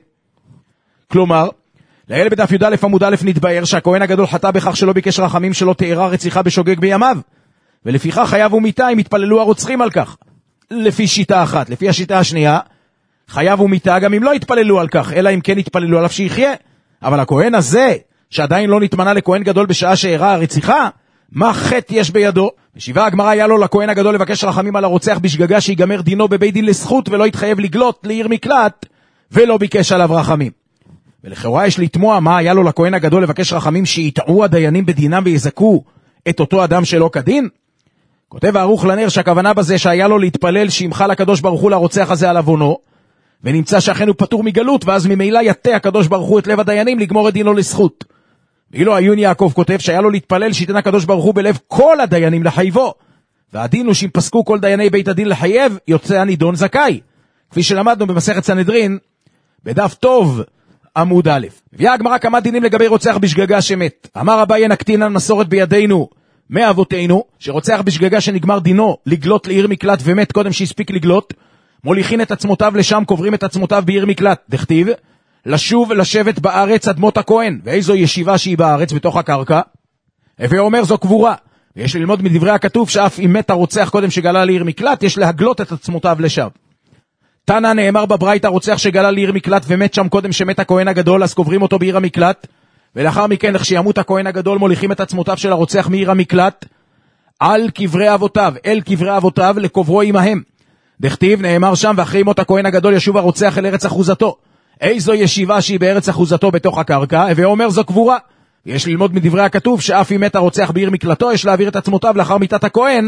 כלומר, לאלה בדף י"א עמוד א' נתבהר שהכהן הגדול חטא בכך שלא ביקש רחמים שלא תארע רציחה בשוגג בימיו, ולפיכך חייב ומיתה אם התפללו הרוצחים על כך. לפי שיטה אחת. לפי השיטה השנייה, חייב ומיתה גם אם לא התפללו על כך, אלא אם כן התפללו עליו שיחיה. אבל הכהן הזה, שעדיין לא נתמנה לכהן גדול בשעה שאירע הרציחה, מה חטא יש בידו? בשיבה הגמרא היה לו לכהן הגדול לבקש רחמים על הרוצח בשגגה שיגמר דינו בבית דין לזכות ולא יתחייב לגלות לעיר מקלט, ולא ביקש עליו רחמים. ולכאורה יש לתמוע מה היה לו לכהן הגדול לבקש רחמים שיטעו הדיינים בדינם ויזכו את אותו אדם שלא כדין? כותב הערוך לנר שהכוונה בזה שהיה לו להתפלל שימחל הקדוש ברוך הוא לרוצח הזה על עוונו, ונמצא שאכן הוא פטור מגלות, ואז ממילא יתה הקדוש ברוך הוא את לב הדיינים לגמור את דינו לזכות. ואילו עיון יעקב כותב שהיה לו להתפלל שיתן הקדוש ברוך הוא בלב כל הדיינים לחייבו, והדין הוא שאם פסקו כל דייני בית הדין לחייב, יוצא הנידון זכאי, כפי שלמדנו במסכת סנהדרין בדף טוב עמוד א'. הביאה הגמרא כמה דינים לגבי רוצח בשגגה שמת. אמר אביי נקטינן מסורת בידינו מאבותינו, שרוצח בשגגה שנגמר דינו לגלות לעיר מקלט ומת קודם שהספיק לגלות, מוליכין את עצמותיו לשם, קוברים את עצמותיו בעיר מקלט. דכתיב לשוב לשבת בארץ עד מות הכהן, ואיזו ישיבה שהיא בארץ בתוך הקרקע, ואומר זו קבורה. ויש ללמוד מדברי הכתוב שאף אם מת הרוצח קודם שגלה לעיר מקלט, יש להגלות את עצמותיו לשם. תנא נאמר בברייתא רוצח שגלה לעיר מקלט ומת שם קודם שמת הכהן הגדול, אז קוברים אותו בעיר המקלט, ולאחר מכן לכשימות הכהן הגדול מוליכים את עצמותיו של הרוצח מעיר המקלט על קברי אבותיו, אל קברי אבותיו לקוברו עמהם. דכתיב נאמר שם ואחרי מות הכהן הגדול ישוב הרוצח אל ארץ אחוזתו. איזו ישיבה שהיא בארץ אחוזתו בתוך הקרקע, ואומר זו קבורה. יש ללמוד מדברי הכתוב שאף אם מת הרוצח בעיר מקלטו, יש להעביר את עצמותיו לאחר מיתת הכהן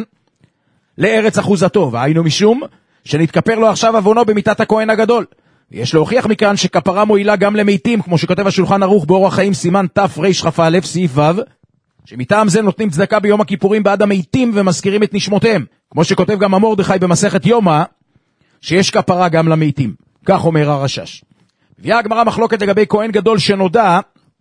לארץ אחוזתו, והיינו משום שנתכפר לו עכשיו עוונו במיתת הכהן הגדול. יש להוכיח מכאן שכפרה מועילה גם למתים, כמו שכותב השולחן ערוך באורח חיים סימן תרכ"א סעיף ו', שמטעם זה נותנים צדקה ביום הכיפורים בעד המתים ומזכירים את נשמותיהם, כמו שכותב גם המרדכי במסכת יומא, שיש כפרה גם למתים. כך אומר הרשש. הביאה הגמרא מחלוקת לגבי כהן גדול שנודע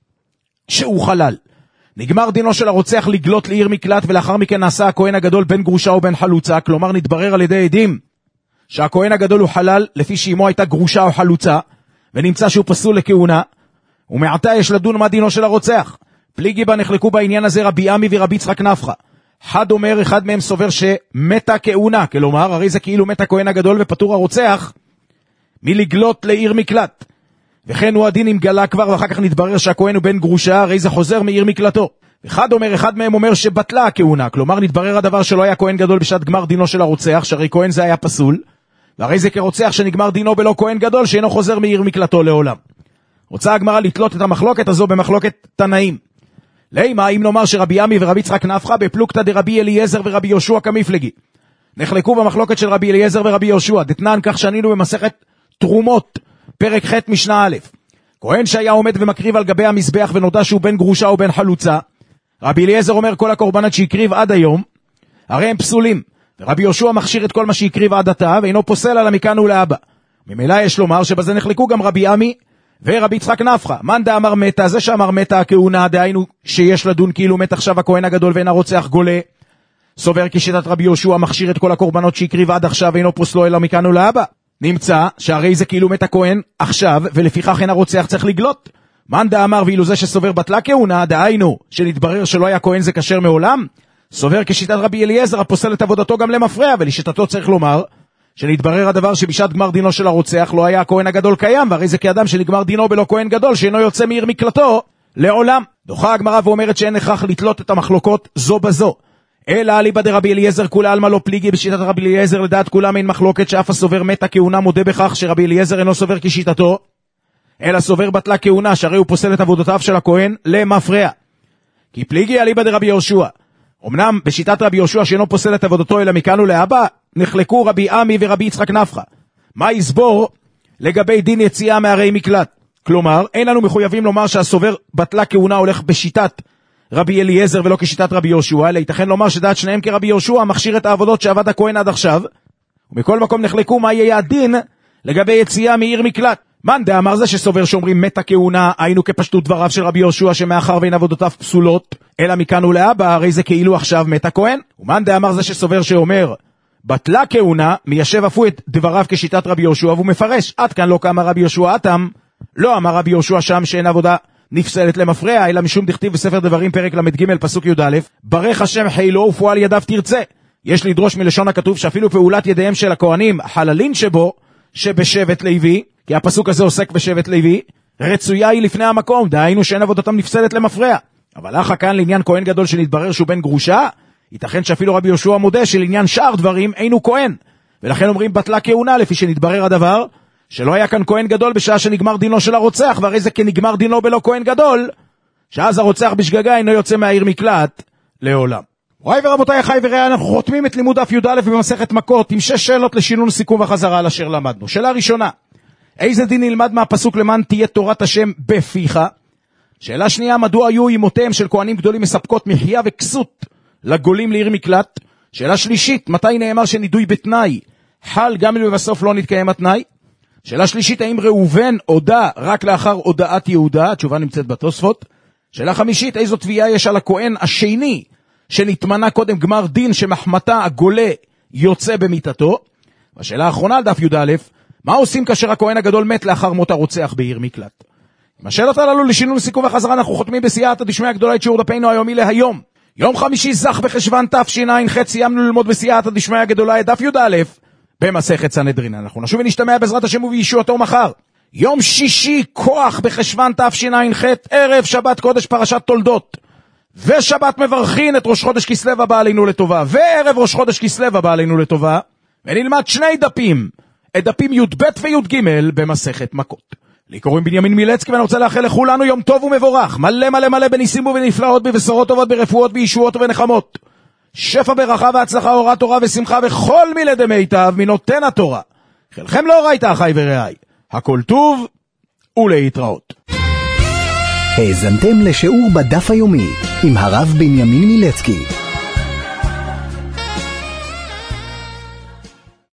שהוא חלל. נגמר דינו של הרוצח לגלות לעיר מקלט, ולאחר מכן נעשה הכהן הגדול בן גרושה או בן חלוצה, כלומר נתברר על ידי עדים שהכהן הגדול הוא חלל לפי שאמו הייתה גרושה או חלוצה, ונמצא שהוא פסול לכהונה, ומעתה יש לדון מה דינו של הרוצח. פליגי בה נחלקו בעניין הזה רבי עמי ורבי יצחק נפחא. אחד אומר, אחד מהם סובר שמתה כהונה, כלומר הרי זה כאילו מת הכהן הגדול ופטור הרוצח מלגלות לעיר מקלט, וכן הוא הדין אם גלה כבר ואחר כך נתברר שהכהן הוא בן גרושה, הרי זה חוזר מעיר מקלטו. אחד אומר, אחד מהם אומר שבטלה הכהונה, כלומר נתברר הדבר שלא היה כהן גדול בשעת גמר דינו של הרוצח, שהרי כהן זה היה פסול, והרי זה כרוצח שנגמר דינו בלא כהן גדול שאינו חוזר מעיר מקלטו לעולם. רוצה הגמרא לתלות את המחלוקת הזו במחלוקת תנאים. לימה אם נאמר שרבי עמי ורבי יצחק נפחא בפלוגתא דרבי אליעזר ורבי יהושע כמפלגי. נחלקו במחלוקת של רבי אליעזר ורבי יהושע, דתנן כך שנינו במסכת תרומות פרק ח' משנה א'. כהן שהיה עומד ומקריב על גבי המזבח ונודע שהוא בן גרושה או בן חלוצה, רבי אליעזר אומר כל הקורבנות שהקריב עד היום הרי הם פסולים, ורבי יהושע מכשיר את כל מה שהקריב עד עתה ואינו פוסל על המכאן ולהבא. ממילא יש לומר שבזה נחלקו גם רבי עמי ורבי יצחק נפחא. מאן דאמר מתה, זה שאמר מתה הכהונה, דהיינו שיש לדון כאילו מת עכשיו הכהן הגדול ואין הרוצח גולה, סובר כי שיטת רבי יהושע מכשיר את כל הקורבנות שהקריב עד עכשיו ואינו פוסלו אלא מכאן ולהבא. נמצא שהרי זה כאילו מת הכהן עכשיו ולפיכך אין הרוצח צריך לגלות. מאן דאמר ואילו זה שסובר בטלה כהונה, דהיינו שנתברר שלא היה כהן זה כשר מעולם, סובר כשיטת רבי אליעזר הפוסל את עבודתו גם למפרע, ולשיטתו צריך לומר שנתברר הדבר שבשעת גמר דינו של הרוצח לא היה הכהן הגדול קיים, והרי זה כאדם שנגמר דינו בלא כהן גדול שאינו יוצא מעיר מקלטו לעולם. דוחה הגמרא ואומרת שאין הכרח לתלות את המחלוקות זו בזו, אלא אליבא דרבי אליעזר כולה עלמא לא פליגי, בשיטת רבי אליעזר לדעת כולם אין מחלוקת שאף הסובר מתה כהונה מודה בכך שרבי אליעזר אינו סובר כשיטתו, אלא סובר בטלה כהונה, שהרי הוא פוסל את עבודותיו של הכהן למפרע. כי פליגי אליבא דרבי יהושע, אמנם בשיטת רבי יהושע שאינו פוסל את עבודתו אלא מכאן ולהבא, נחלקו רבי עמי ורבי יצחק נפחא. מה יסבור לגבי דין יציאה מערי מקלט? כלומר, אין לנו מחויבים לומר שהסובר בטלה כהונה הולך בשיטת רבי אליעזר ולא כשיטת רבי יהושע, אלא ייתכן לומר שדעת שניהם כרבי יהושע מכשיר את העבודות שעבד הכהן עד עכשיו, ומכל מקום נחלקו מה יהיה הדין לגבי יציאה מעיר מקלט. מאן דאמר זה שסובר שאומרים מתה כהונה, היינו כפשטות דבריו של רבי יהושע שמאחר ואין עבודותיו פסולות, אלא מכאן ולהבא, הרי זה כאילו עכשיו מתה כהן. ומאן דאמר זה שסובר שאומר בטלה כהונה, מיישב אפו את דבריו כשיטת רבי יהושע, והוא מפרש, עד כאן לא כאמר רבי יהושע אתם, לא אמר רבי יהושע שם שאין עבודה נפסלת למפרע, אלא משום דכתיב בספר דברים פרק למ"ג פסוק י"א, ברך השם חילו ופועל ידיו תרצה. יש לדרוש מלשון הכתוב שאפילו פעולת ידיהם של הכהנים, חללין שבו, שבשבט לוי, כי הפסוק הזה עוסק בשבט לוי, רצויה היא לפני המקום, דהיינו שאין עבודתם נפסלת למפרע. אבל אחר כאן לעניין כהן גדול שנתברר שהוא בן גרושה, ייתכן שאפילו רבי יהושע מודה שלעניין שאר דברים אינו כהן, ולכן אומרים בטלה כהונה לפי שנתברר הדבר, שלא היה כאן כהן גדול בשעה שנגמר דינו של הרוצח, והרי זה כנגמר דינו בלא כהן גדול, שאז הרוצח בשגגה אינו יוצא מהעיר מקלט לעולם. רואי ורבותיי, אחי ורעי, אנחנו חותמים את לימוד דף י"א במסכת מכות עם שש שאלות לשינון סיכום וחזרה על אשר למדנו. שאלה ראשונה, איזה דין נלמד מהפסוק למען תהיה תורת השם בפיך? שאלה שנייה, מדוע היו אמותיהם של כהנים גדולים מספקות מחיה וכסות לגולים לעיר מקלט? שאלה שלישית, מתי נאמר שנידוי בתנאי חל גם אם בסוף לא נתקיים התנאי? שאלה שלישית, האם ראובן הודע רק לאחר הודעת יהודה? התשובה נמצאת בתוספות. שאלה חמישית, איזו תביעה יש על הכהן השני שנתמנה קודם גמר דין שמחמתה הגולה יוצא במיטתו? והשאלה האחרונה על דף י"א, מה עושים כאשר הכהן הגדול מת לאחר מות הרוצח בעיר מקלט? עם השאלות הללו לשינון סיכום וחזרה אנחנו חותמים בסייעתא דשמיא הגדולה את שיעור דפנו היומי להיום. יום חמישי זך בחשוון תשע"ח, סיימנו ללמוד בסייעתא דשמיא הגדולה את דף י"א במסכת סנהדרין. אנחנו נשוב ונשתמע בעזרת השם ובישועתו מחר. יום שישי כוח בחשוון תשע"ח, ערב שבת קודש פרשת תולדות, ושבת מברכין את ראש חודש כסלו הבא עלינו לטובה, וערב ראש חודש כסלו הבא עלינו לטובה, ונלמד שני דפים, את דפים י"ב וי"ג במסכת מכות. לי קוראים בנימין מילצקי, ואני רוצה לאחל לכולנו יום טוב ומבורך, מלא מלא מלא בניסים ובנפלאות, בבשורות טובות, ברפואות, בישועות ונחמות, שפע ברכה והצלחה, אורה תורה ושמחה וכל מילי דמיטב מנותן התורה. חלכם לא ראית אחי ורעי, הכל טוב ולהתראות. האזנתם לשיעור בדף היומי עם הרב בנימין מילצקי.